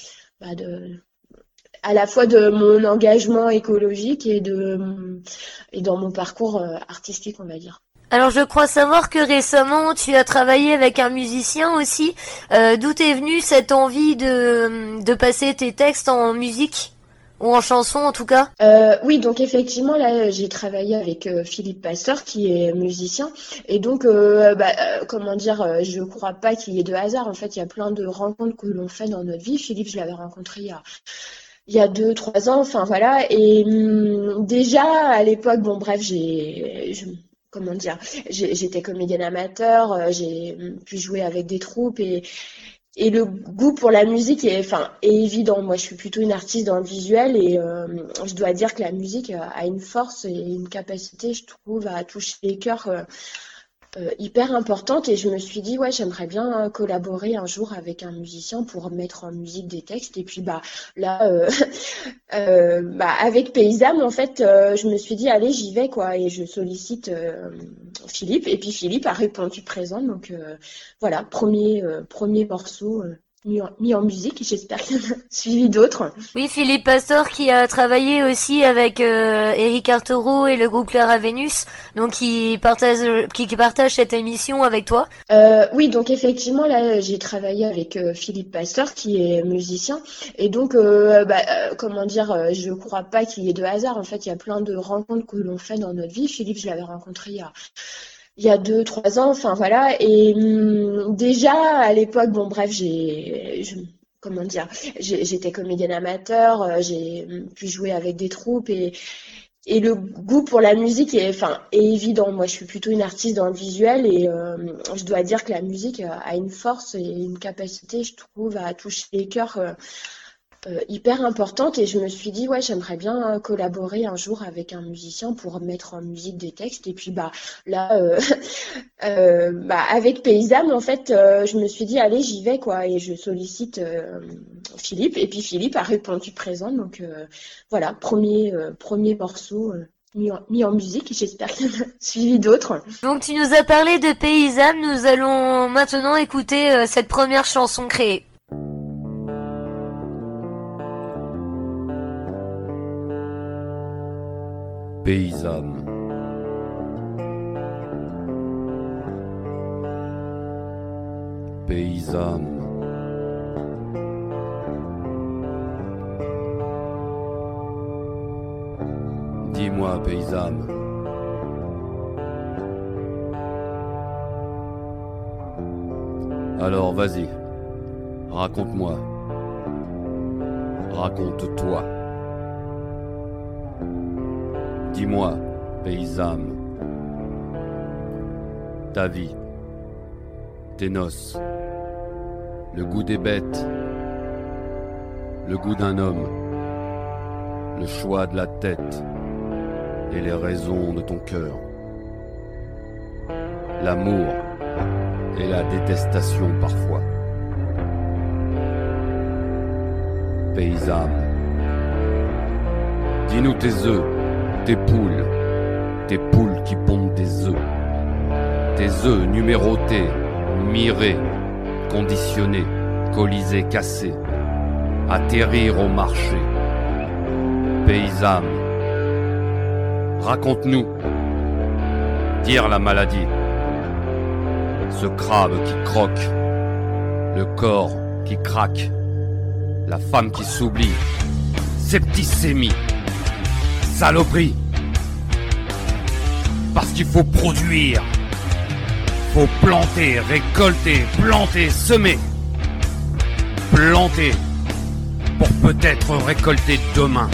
à la fois de mon engagement écologique et dans mon parcours artistique, on va dire. Alors je crois savoir que récemment tu as travaillé avec un musicien aussi. D'où t'est venue cette envie de passer tes textes en musique ou en chanson en tout cas? Oui, donc effectivement là j'ai travaillé avec Philippe Pasteur qui est musicien et donc comment dire, je crois pas qu'il y ait de hasard. En fait, il y a plein de rencontres que l'on fait dans notre vie. Philippe, je l'avais rencontré il y a 2-3 ans, enfin voilà, et déjà à l'époque, bon bref, comment dire, j'étais comédienne amateur, j'ai pu jouer avec des troupes et le goût pour la musique est évident. Moi, je suis plutôt une artiste dans le visuel et je dois dire que la musique a une force et une capacité, je trouve, à toucher les cœurs hyper importante. Et je me suis dit, ouais, j'aimerais bien collaborer un jour avec un musicien pour mettre en musique des textes. Et puis là, avec Paysanne, en fait, je me suis dit, allez, j'y vais, quoi. Et je sollicite Philippe. Et puis Philippe a répondu présent. Donc voilà, premier morceau mis en musique. J'espère qu'il y en a suivi d'autres. Oui, Philippe Pastor qui a travaillé aussi avec Eric Arturo et le groupe Clara Venus, donc qui partage cette émission avec toi. Oui, donc effectivement, là, j'ai travaillé avec Philippe Pastor qui est musicien. Et donc, comment dire, je crois pas qu'il y ait de hasard. En fait, il y a plein de rencontres que l'on fait dans notre vie. Philippe, je l'avais rencontré il y a 2-3 ans, enfin voilà. Et déjà à l'époque, bon bref, j'étais comédienne amateur, j'ai pu jouer avec des troupes et le goût pour la musique est évident. Moi, je suis plutôt une artiste dans le visuel et je dois dire que la musique a une force et une capacité, je trouve, à toucher les cœurs hyper importante. Et je me suis dit, ouais, j'aimerais bien collaborer un jour avec un musicien pour mettre en musique des textes. Et puis avec Paysame, en fait, je me suis dit, allez, j'y vais, quoi. Et je sollicite Philippe. Et puis Philippe a répondu présent. Donc voilà, premier morceau mis en musique. J'espère qu'il y en a suivi d'autres. Donc tu nous as parlé de Paysame. Nous allons maintenant écouter cette première chanson créée. Paysame. Paysame. Dis-moi, Paysame. Alors, vas-y. Raconte-moi. Raconte-toi. Dis-moi, Paysame, ta vie, tes noces, le goût des bêtes, le goût d'un homme, le choix de la tête et les raisons de ton cœur, l'amour et la détestation parfois. Paysame, dis-nous tes œufs, tes poules qui pondent des œufs, tes œufs numérotés, mirés, conditionnés, colisés, cassés, atterrir au marché. Paysame, raconte-nous, dire la maladie, ce crabe qui croque, le corps qui craque, la femme qui s'oublie, septicémie, saloperie. Parce qu'il faut produire, faut planter, récolter, planter, semer, planter pour peut-être récolter demain,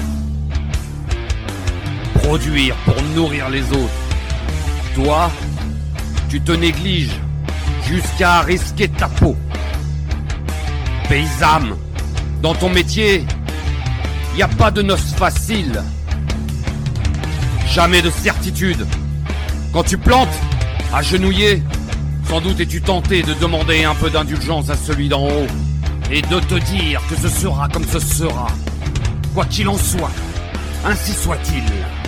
produire pour nourrir les autres. Toi, tu te négliges jusqu'à risquer ta peau. Paysame, dans ton métier, y a pas de noces faciles, jamais de certitude. Quand tu plantes, agenouillé, sans doute es-tu tenté de demander un peu d'indulgence à celui d'en haut et de te dire que ce sera comme ce sera. Quoi qu'il en soit, ainsi soit-il.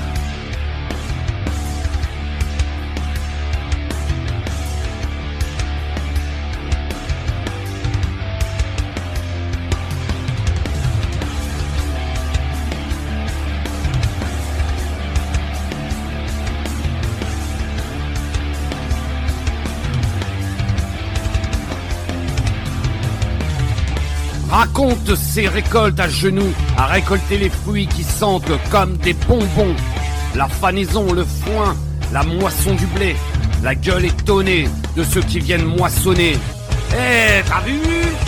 Raconte ces récoltes à genoux, à récolter les fruits qui sentent comme des bonbons. La fanaison, le foin, la moisson du blé, la gueule étonnée de ceux qui viennent moissonner. Eh, t'as vu ?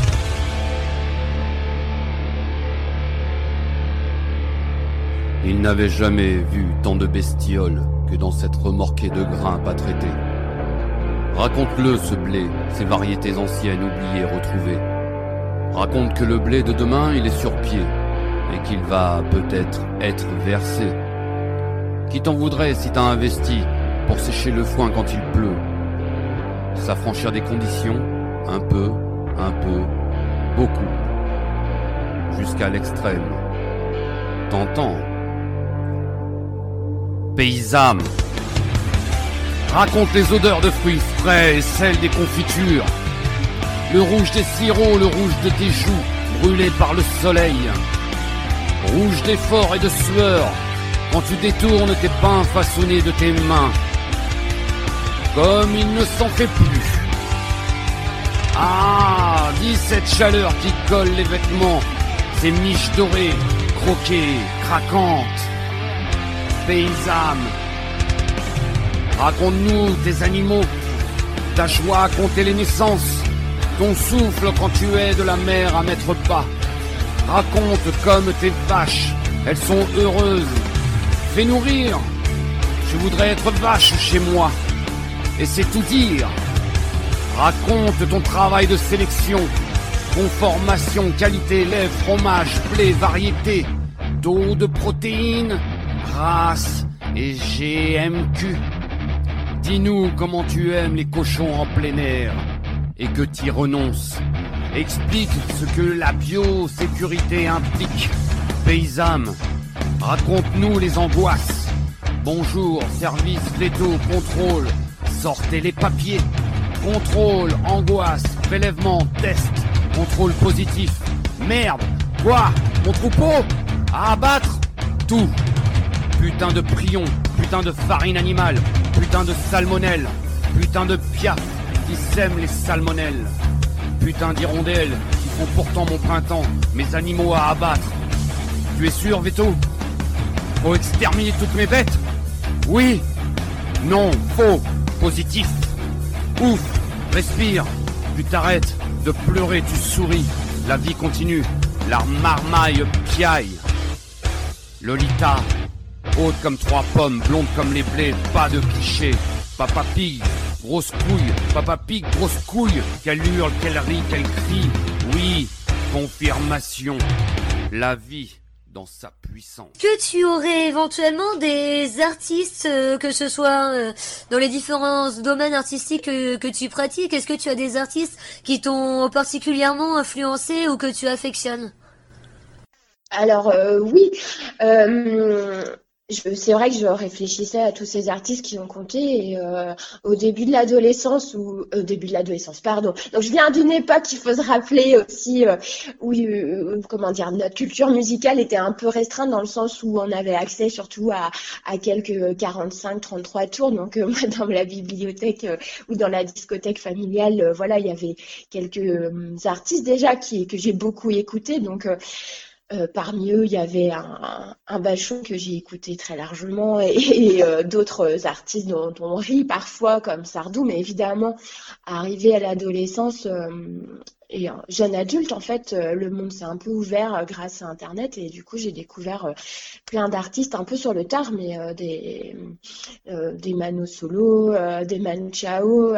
Il n'avait jamais vu tant de bestioles que dans cette remorquée de grains pas traités. Raconte-le ce blé, ces variétés anciennes oubliées retrouvées. Raconte que le blé de demain, il est sur pied et qu'il va peut-être être versé. Qui t'en voudrait si t'as investi pour sécher le foin quand il pleut? S'affranchir des conditions, un peu, beaucoup, jusqu'à l'extrême. T'entends? Paysame, raconte les odeurs de fruits frais et celles des confitures. Le rouge des sirops, le rouge de tes joues, brûlées par le soleil. Rouge d'effort et de sueur, quand tu détournes tes pains façonnés de tes mains. Comme il ne s'en fait plus. Ah, dis cette chaleur qui colle les vêtements, ces miches dorées, croquées, craquantes. Paysanne, raconte-nous tes animaux, ta joie à compter les naissances, ton souffle quand tu es de la mer à mettre bas. Raconte comme tes vaches, elles sont heureuses. Fais nourrir, je voudrais être vache chez moi, et c'est tout dire. Raconte ton travail de sélection, conformation, qualité, lait, fromage, blé, variété, taux de protéines, race et GMQ. Dis-nous comment tu aimes les cochons en plein air et que t'y renonces. Explique ce que la biosécurité implique. Paysanne, raconte-nous les angoisses. Bonjour, service, veto, contrôle. Sortez les papiers. Contrôle, angoisse, prélèvement, test. Contrôle positif. Merde, quoi? Mon troupeau? À abattre? Tout. Putain de prion, putain de farine animale, putain de salmonelle, putain de piaf qui sème les salmonelles. Putain d'hirondelles qui font pourtant mon printemps, mes animaux à abattre. Tu es sûr, Veto? Faut exterminer toutes mes bêtes? Oui. Non, faux. Positif. Ouf. Respire. Tu t'arrêtes de pleurer, tu souris. La vie continue. La marmaille piaille. Lolita, haute comme 3 pommes, blonde comme les blés, pas de cliché. Papa Pig, grosse couille, Papa Pig, grosse couille, qu'elle hurle, qu'elle rit, qu'elle crie. Oui, confirmation, la vie dans sa puissance. Que tu aurais éventuellement des artistes, que ce soit dans les différents domaines artistiques que tu pratiques, est-ce que tu as des artistes qui t'ont particulièrement influencé ou que tu affectionnes? Alors oui, c'est vrai que je réfléchissais à tous ces artistes qui ont compté et au début de l'adolescence pardon. Donc je viens d'une époque, il faut se rappeler aussi où comment dire, notre culture musicale était un peu restreinte dans le sens où on avait accès surtout à quelques 45-33 tours. Donc moi dans la bibliothèque ou dans la discothèque familiale, voilà, il y avait quelques artistes déjà que j'ai beaucoup écoutés. Donc parmi eux, il y avait un Bachung que j'ai écouté très largement et d'autres artistes dont on rit parfois comme Sardou, mais évidemment, arrivé à l'adolescence et jeune adulte, en fait, le monde s'est un peu ouvert grâce à Internet et du coup, j'ai découvert plein d'artistes un peu sur le tard, mais des Mano Solo, des Manu Chao.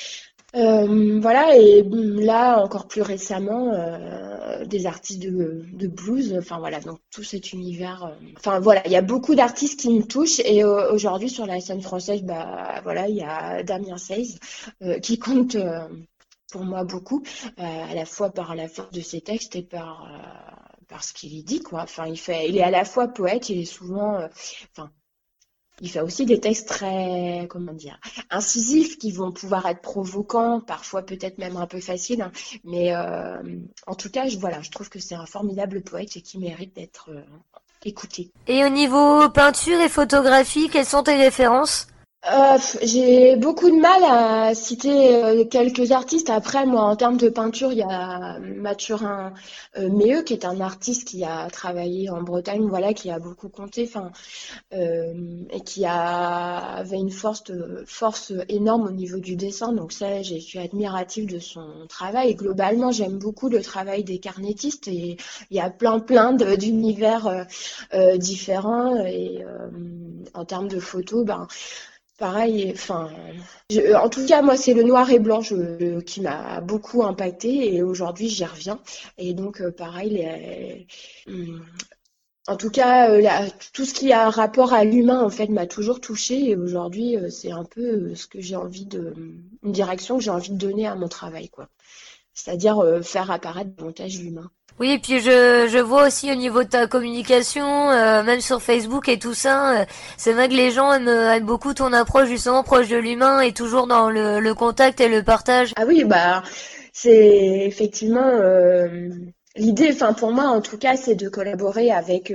Voilà, et là encore plus récemment des artistes de blues, enfin voilà, donc tout cet univers, enfin voilà, il y a beaucoup d'artistes qui me touchent et aujourd'hui sur la scène française, bah voilà, il y a Damien Seize qui compte pour moi beaucoup, à la fois par la force de ses textes et par ce qu'il y dit, quoi. Enfin, il est à la fois poète, il est souvent, il fait aussi des textes très, comment dire, incisifs qui vont pouvoir être provocants, parfois peut-être même un peu faciles, hein. Mais en tout cas, je trouve que c'est un formidable poète et qui mérite d'être écouté. Et au niveau peinture et photographie, quelles sont tes références? J'ai beaucoup de mal à citer quelques artistes. Après, moi, en termes de peinture, il y a Mathurin Méheux, qui est un artiste qui a travaillé en Bretagne, voilà, qui a beaucoup compté, et qui avait une force énorme au niveau du dessin. Donc ça, je suis admirative de son travail. Et globalement, j'aime beaucoup le travail des carnétistes et il y a plein d'univers différents. Et en termes de photos, pareil, en tout cas, moi, c'est le noir et blanc qui m'a beaucoup impacté et aujourd'hui, j'y reviens. Et donc, pareil, en tout cas, tout ce qui a un rapport à l'humain, en fait, m'a toujours touchée et aujourd'hui, c'est un peu une direction que j'ai envie de donner à mon travail, quoi. C'est-à-dire faire apparaître davantage l'humain. Oui, et puis je vois aussi au niveau de ta communication, même sur Facebook et tout ça, c'est vrai que les gens aiment beaucoup ton approche justement proche de l'humain et toujours dans le contact et le partage. Ah oui, c'est effectivement l'idée, enfin pour moi en tout cas, c'est de collaborer avec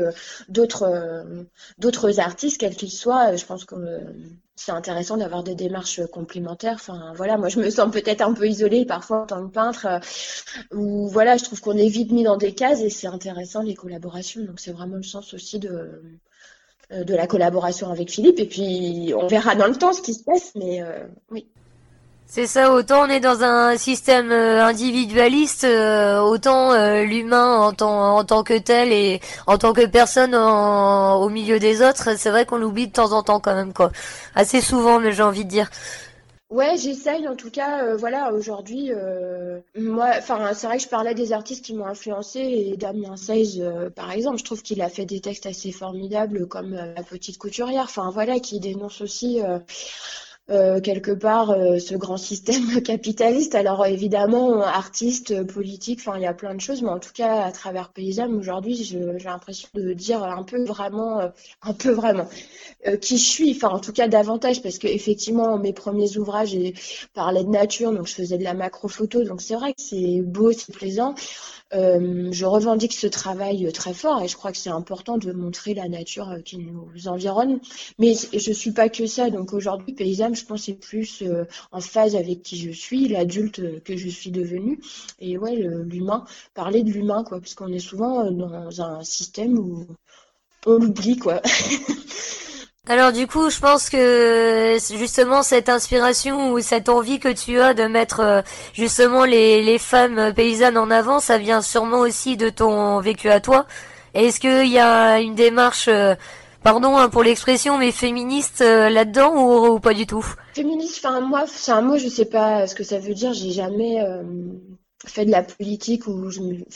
d'autres artistes, quels qu'ils soient. Je pense que c'est intéressant d'avoir des démarches complémentaires. Enfin voilà, moi je me sens peut-être un peu isolée parfois en tant que peintre, où voilà, je trouve qu'on est vite mis dans des cases et c'est intéressant les collaborations. Donc c'est vraiment le sens aussi de la collaboration avec Philippe. Et puis on verra dans le temps ce qui se passe, mais oui. C'est ça, autant on est dans un système individualiste, autant l'humain en tant que tel et en tant que personne au milieu des autres, c'est vrai qu'on l'oublie de temps en temps quand même, quoi. Assez souvent, mais j'ai envie de dire. Ouais, j'essaye en tout cas. Voilà, aujourd'hui, moi, enfin, c'est vrai que je parlais des artistes qui m'ont influencé et Damien Seize, par exemple, je trouve qu'il a fait des textes assez formidables comme La Petite Couturière. Enfin, voilà, qui dénonce aussi quelque part ce grand système capitaliste. Alors évidemment, artiste, politique, enfin il y a plein de choses, mais en tout cas à travers Paysanne aujourd'hui, j'ai l'impression de dire un peu vraiment qui je suis. Enfin en tout cas davantage parce que effectivement mes premiers ouvrages parlaient de nature, donc je faisais de la macro-photo, donc c'est vrai que c'est beau, c'est plaisant. Je revendique ce travail très fort et je crois que c'est important de montrer la nature qui nous environne. Mais je suis pas que ça. Donc aujourd'hui, Paysanne, je pense, c'est plus en phase avec qui je suis, l'adulte que je suis devenue. Et ouais, l'humain, parler de l'humain, quoi, parce qu'on est souvent dans un système où on l'oublie, quoi. Alors du coup, je pense que justement cette inspiration ou cette envie que tu as de mettre justement les femmes paysannes en avant, ça vient sûrement aussi de ton vécu à toi. Est-ce qu'il y a une démarche, pardon pour l'expression, mais féministe là-dedans ou pas du tout? Féministe, enfin moi, c'est un mot, je sais pas ce que ça veut dire. J'ai jamais fait de la politique ou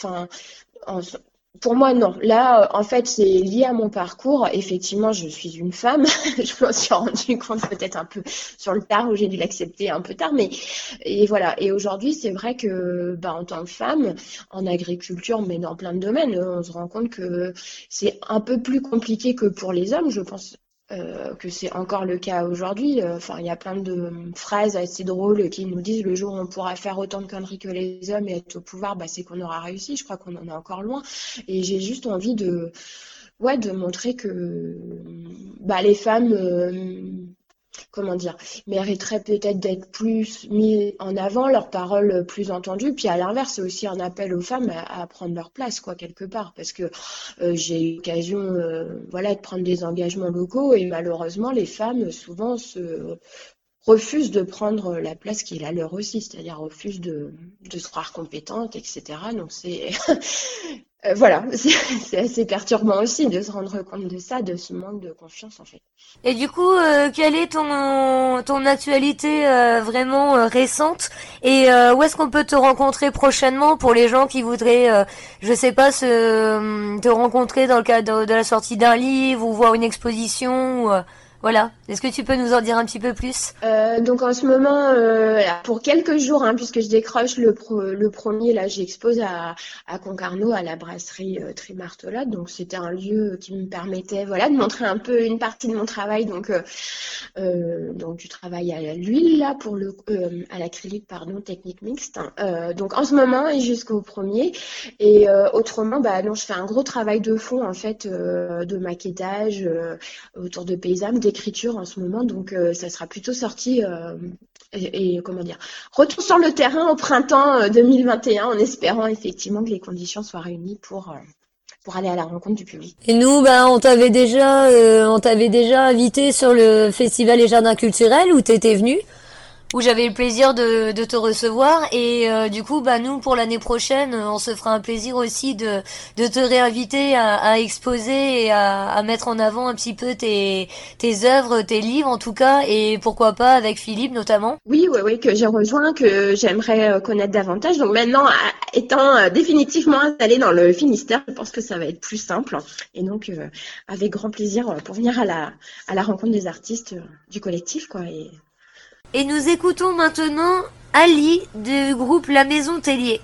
pour moi, non. Là, en fait, c'est lié à mon parcours. Effectivement, je suis une femme. Je m'en suis rendu compte peut-être un peu sur le tard, où j'ai dû l'accepter un peu tard. Et voilà. Et aujourd'hui, c'est vrai que, en tant que femme, en agriculture, mais dans plein de domaines, on se rend compte que c'est un peu plus compliqué que pour les hommes, je pense. Que c'est encore le cas aujourd'hui. Enfin, il y a plein de phrases assez drôles qui nous disent le jour où on pourra faire autant de conneries que les hommes et être au pouvoir, c'est qu'on aura réussi. Je crois qu'on en est encore loin. Et j'ai juste envie de montrer que les femmes mériteraient peut-être d'être plus mis en avant, leurs paroles plus entendues. Puis à l'inverse, c'est aussi un appel aux femmes à prendre leur place, quoi, quelque part, parce que j'ai eu l'occasion, de prendre des engagements locaux et malheureusement, les femmes souvent refusent de prendre la place qui est la leur aussi, c'est-à-dire refusent de se croire compétentes, etc. Donc c'est voilà, c'est assez perturbant aussi de se rendre compte de ça, de ce manque de confiance en fait. Et du coup, quelle est ton actualité vraiment récente et où est-ce qu'on peut te rencontrer prochainement pour les gens qui voudraient, je sais pas, te rencontrer dans le cadre de la sortie d'un livre ou voir une exposition ou, voilà. Est-ce que tu peux nous en dire un petit peu plus? Donc en ce moment, pour quelques jours, puisque je décroche le premier, là j'expose à Concarneau, à la brasserie Trimartolade. Donc c'était un lieu qui me permettait de montrer un peu une partie de mon travail, donc du travail à l'huile, là, à l'acrylique, technique mixte. Donc en ce moment et jusqu'au premier. Et autrement, je fais un gros travail de fond, en fait, de maquettage autour de Paysanne, d'écriture en ce moment, donc ça sera plutôt sorti retour sur le terrain au printemps 2021 en espérant effectivement que les conditions soient réunies pour aller à la rencontre du public. Et nous, on t'avait déjà invité sur le festival Les Jardins Culturels où t'étais venu, où j'avais le plaisir de te recevoir et du coup nous pour l'année prochaine on se fera un plaisir aussi de te réinviter à exposer et à mettre en avant un petit peu tes œuvres, tes livres en tout cas, et pourquoi pas avec Philippe notamment. Oui, que j'ai rejoint, que j'aimerais connaître davantage. Donc maintenant, étant définitivement installée dans le Finistère, je pense que ça va être plus simple et donc avec grand plaisir pour venir à la rencontre des artistes du collectif, quoi. Et nous écoutons maintenant Ali du groupe La Maison Tellier.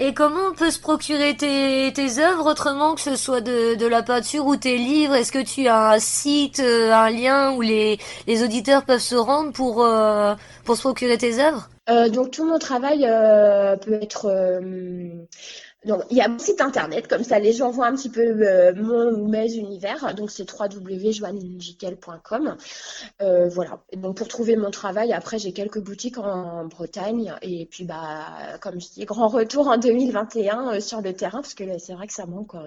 Et comment on peut se procurer tes œuvres autrement que ce soit de la peinture ou tes livres? Est-ce que tu as un site, un lien où les auditeurs peuvent se rendre pour se procurer tes œuvres? Donc tout mon travail peut être donc il y a mon site internet, comme ça les gens voient un petit peu mon ou mes univers. Donc c'est www.joannejiquel.com. Voilà. Et donc pour trouver mon travail, après j'ai quelques boutiques en Bretagne et puis comme je dis, grand retour en 2021 sur le terrain parce que là, c'est vrai que ça manque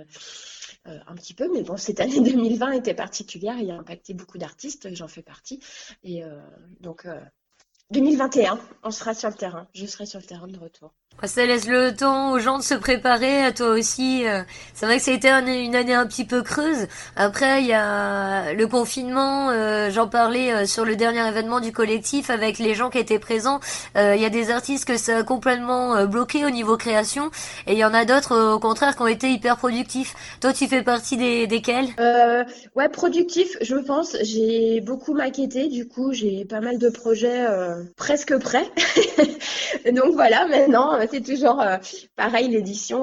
un petit peu, mais bon, cette année 2020 était particulière et a impacté beaucoup d'artistes, j'en fais partie. Et donc 2021, on sera sur le terrain, je serai sur le terrain de retour. Ça laisse le temps aux gens de se préparer, à toi aussi. C'est vrai que ça a été une année un petit peu creuse. Après, il y a le confinement, j'en parlais sur le dernier événement du collectif avec les gens qui étaient présents. Il y a des artistes que ça a complètement bloqué au niveau création et il y en a d'autres au contraire qui ont été hyper productifs. Toi, tu fais partie desquels? Ouais, productif, je pense. J'ai beaucoup maquetté, du coup, j'ai pas mal de projets presque prêts. Donc voilà, maintenant, c'est toujours pareil, l'édition,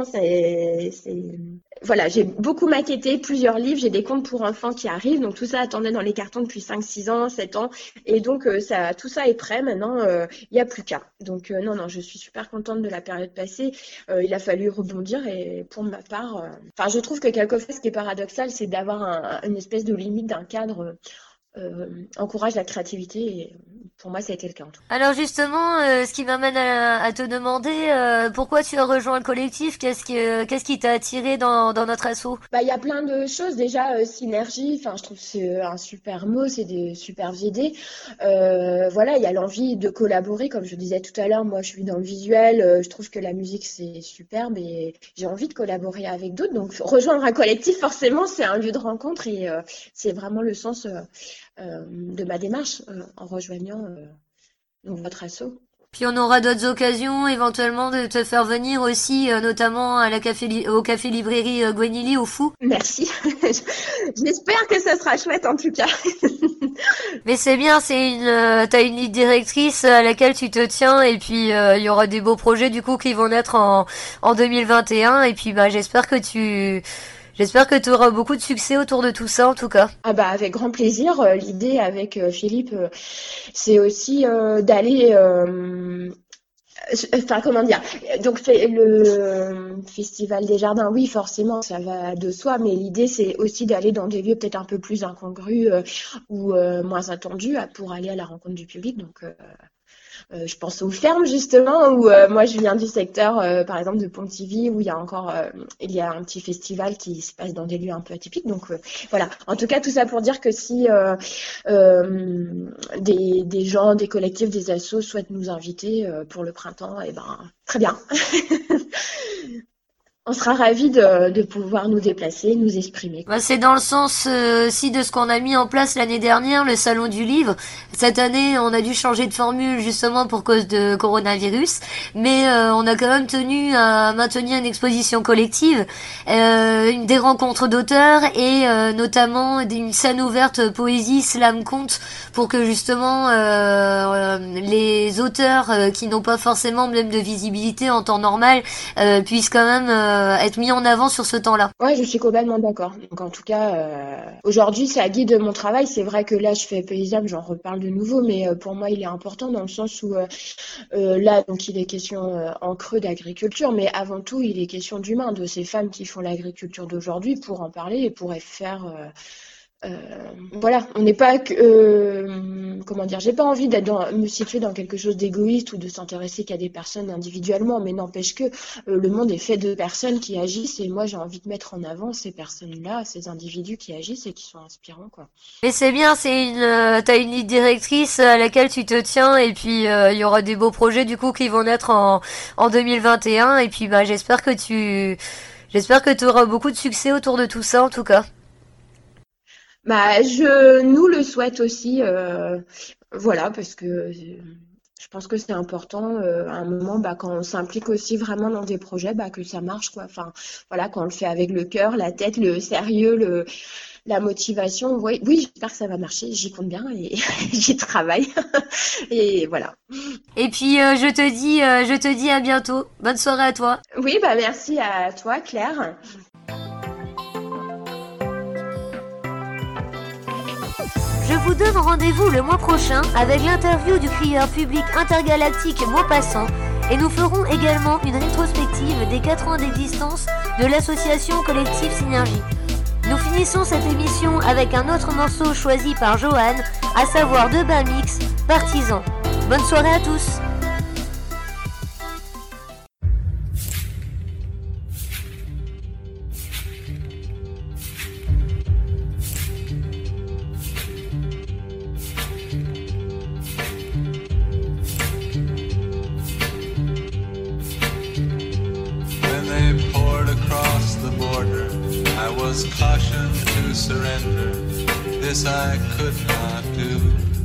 Voilà, j'ai beaucoup maquetté, plusieurs livres, j'ai des contes pour enfants qui arrivent, donc tout ça attendait dans les cartons depuis 5, 6 ans, 7 ans, et donc tout ça est prêt, maintenant, il n'y a plus qu'à. Donc non, je suis super contente de la période passée, il a fallu rebondir, et pour ma part, je trouve que quelquefois, ce qui est paradoxal, c'est d'avoir une espèce de limite d'un cadre encourage la créativité et pour moi ça a été le cas en tout cas. Alors justement, ce qui m'amène à te demander pourquoi tu as rejoint le collectif, qu'est-ce qui t'a attiré dans notre asso? Il y a plein de choses déjà, synergie, je trouve que c'est un super mot, c'est des super idées. Voilà, il y a l'envie de collaborer, comme je disais tout à l'heure, moi je suis dans le visuel, je trouve que la musique c'est superbe et j'ai envie de collaborer avec d'autres, donc rejoindre un collectif forcément c'est un lieu de rencontre et c'est vraiment le sens de ma démarche en rejoignant votre asso. Puis on aura d'autres occasions éventuellement de te faire venir aussi, notamment à au café librairie Gwenili au Fou. Merci. J'espère que ça sera chouette en tout cas. Mais c'est bien, t'as une ligne directrice à laquelle tu te tiens et puis il y aura des beaux projets du coup qui vont naître en 2021 et puis J'espère que tu auras beaucoup de succès autour de tout ça, en tout cas. Avec grand plaisir. L'idée avec Philippe, c'est aussi d'aller... comment dire? Donc, le Festival des Jardins, oui, forcément, ça va de soi, mais l'idée, c'est aussi d'aller dans des lieux peut-être un peu plus incongrus ou moins attendus pour aller à la rencontre du public. Donc, je pense aux fermes justement où moi je viens du secteur par exemple de Pontivy où il y a un petit festival qui se passe dans des lieux un peu atypiques donc voilà, en tout cas tout ça pour dire que si des gens, des collectifs, des assos souhaitent nous inviter pour le printemps, très bien. On sera ravis de pouvoir nous déplacer, nous exprimer. C'est dans le sens aussi de ce qu'on a mis en place l'année dernière, le salon du livre. Cette année, on a dû changer de formule justement pour cause de coronavirus, mais on a quand même tenu à maintenir une exposition collective, des rencontres d'auteurs et notamment une scène ouverte poésie, slam, conte, pour que justement les auteurs qui n'ont pas forcément même de visibilité en temps normal puissent quand même être mis en avant sur ce temps-là. Ouais, je suis complètement d'accord. Donc en tout cas, aujourd'hui, ça guide mon travail. C'est vrai que là, je fais paysanne, j'en reparle de nouveau, mais pour moi, il est important dans le sens où là, donc il est question en creux d'agriculture, mais avant tout, il est question d'humain, de ces femmes qui font l'agriculture d'aujourd'hui pour en parler et pour faire... voilà, on n'est pas comment dire, j'ai pas envie me situer dans quelque chose d'égoïste ou de s'intéresser qu'à des personnes individuellement, mais n'empêche que le monde est fait de personnes qui agissent et moi j'ai envie de mettre en avant ces personnes-là, ces individus qui agissent et qui sont inspirants, quoi. Mais c'est bien, t'as une ligne directrice à laquelle tu te tiens et puis il y aura des beaux projets du coup qui vont naître en 2021 et puis j'espère que tu auras beaucoup de succès autour de tout ça en tout cas. Je nous le souhaite aussi, voilà, parce que je pense que c'est important à un moment quand on s'implique aussi vraiment dans des projets que ça marche, quoi. Enfin voilà, quand on le fait avec le cœur, la tête, le sérieux, la motivation. Oui, j'espère que ça va marcher, j'y compte bien et j'y travaille. Et voilà. Et puis je te dis à bientôt. Bonne soirée à toi. Oui, merci à toi Claire. Je vous donne rendez-vous le mois prochain avec l'interview du crieur public intergalactique Maupassant et nous ferons également une rétrospective des 4 ans d'existence de l'association collective Synergie. Nous finissons cette émission avec un autre morceau choisi par Johan, à savoir de Bamix, Partisan. Bonne soirée à tous. Caution to surrender, this I could not do.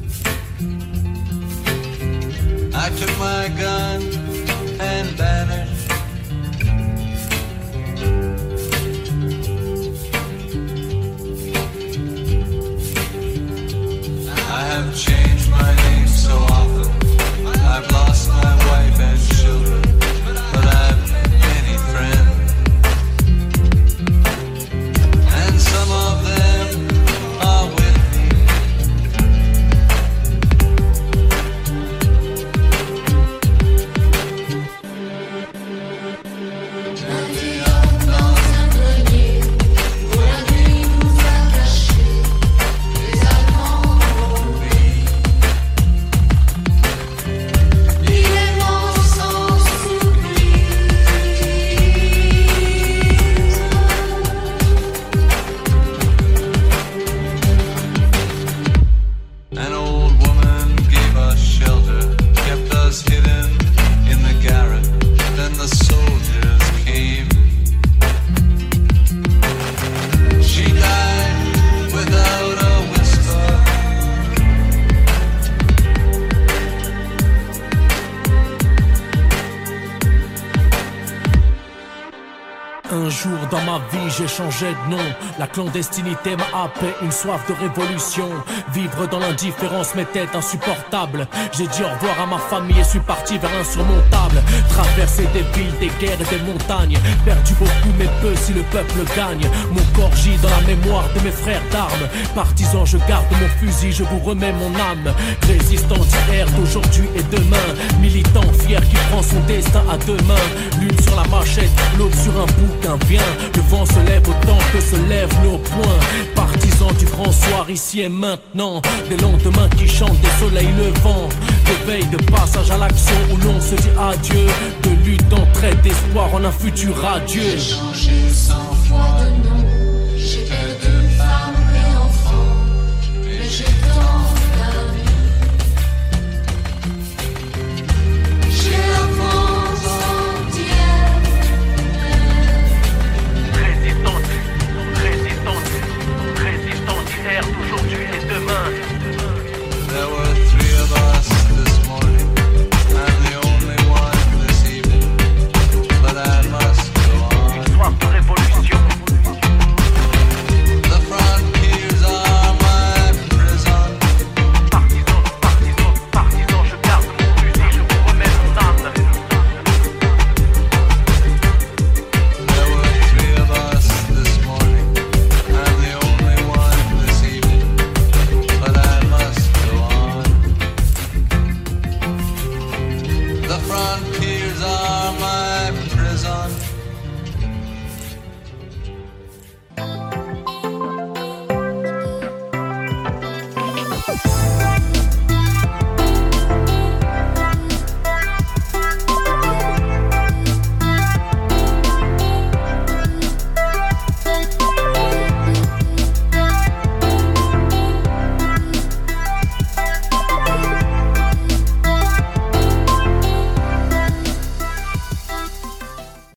I took my gun and vanished. I have changed my name so often, I've lost my wife and children, but I've many friends. Some of them are with me. Dans ma vie j'ai changé de nom. La clandestinité m'a happé, une soif de révolution. Vivre dans l'indifférence m'était insupportable. J'ai dit au revoir à ma famille et suis parti vers l'insurmontable. Traverser des villes, des guerres et des montagnes. Perdu beaucoup mais peu si le peuple gagne. Mon corps gît dans la mémoire de mes frères d'armes. Partisan je garde mon fusil, je vous remets mon âme. Résistant d'hier, d'aujourd'hui et demain. Militant fier qui prend son destin à deux mains. L'une sur la machette, l'autre sur un bouquin. Viens, le vent se lève autant que se lèvent nos poings. Partisans du grand soir ici et maintenant. Des lendemains qui chantent, des soleils levants. De veille, de passage à l'action où l'on se dit adieu. De lutte, d'entraide, d'espoir en un futur radieux. J'ai changé 100 fois de nom.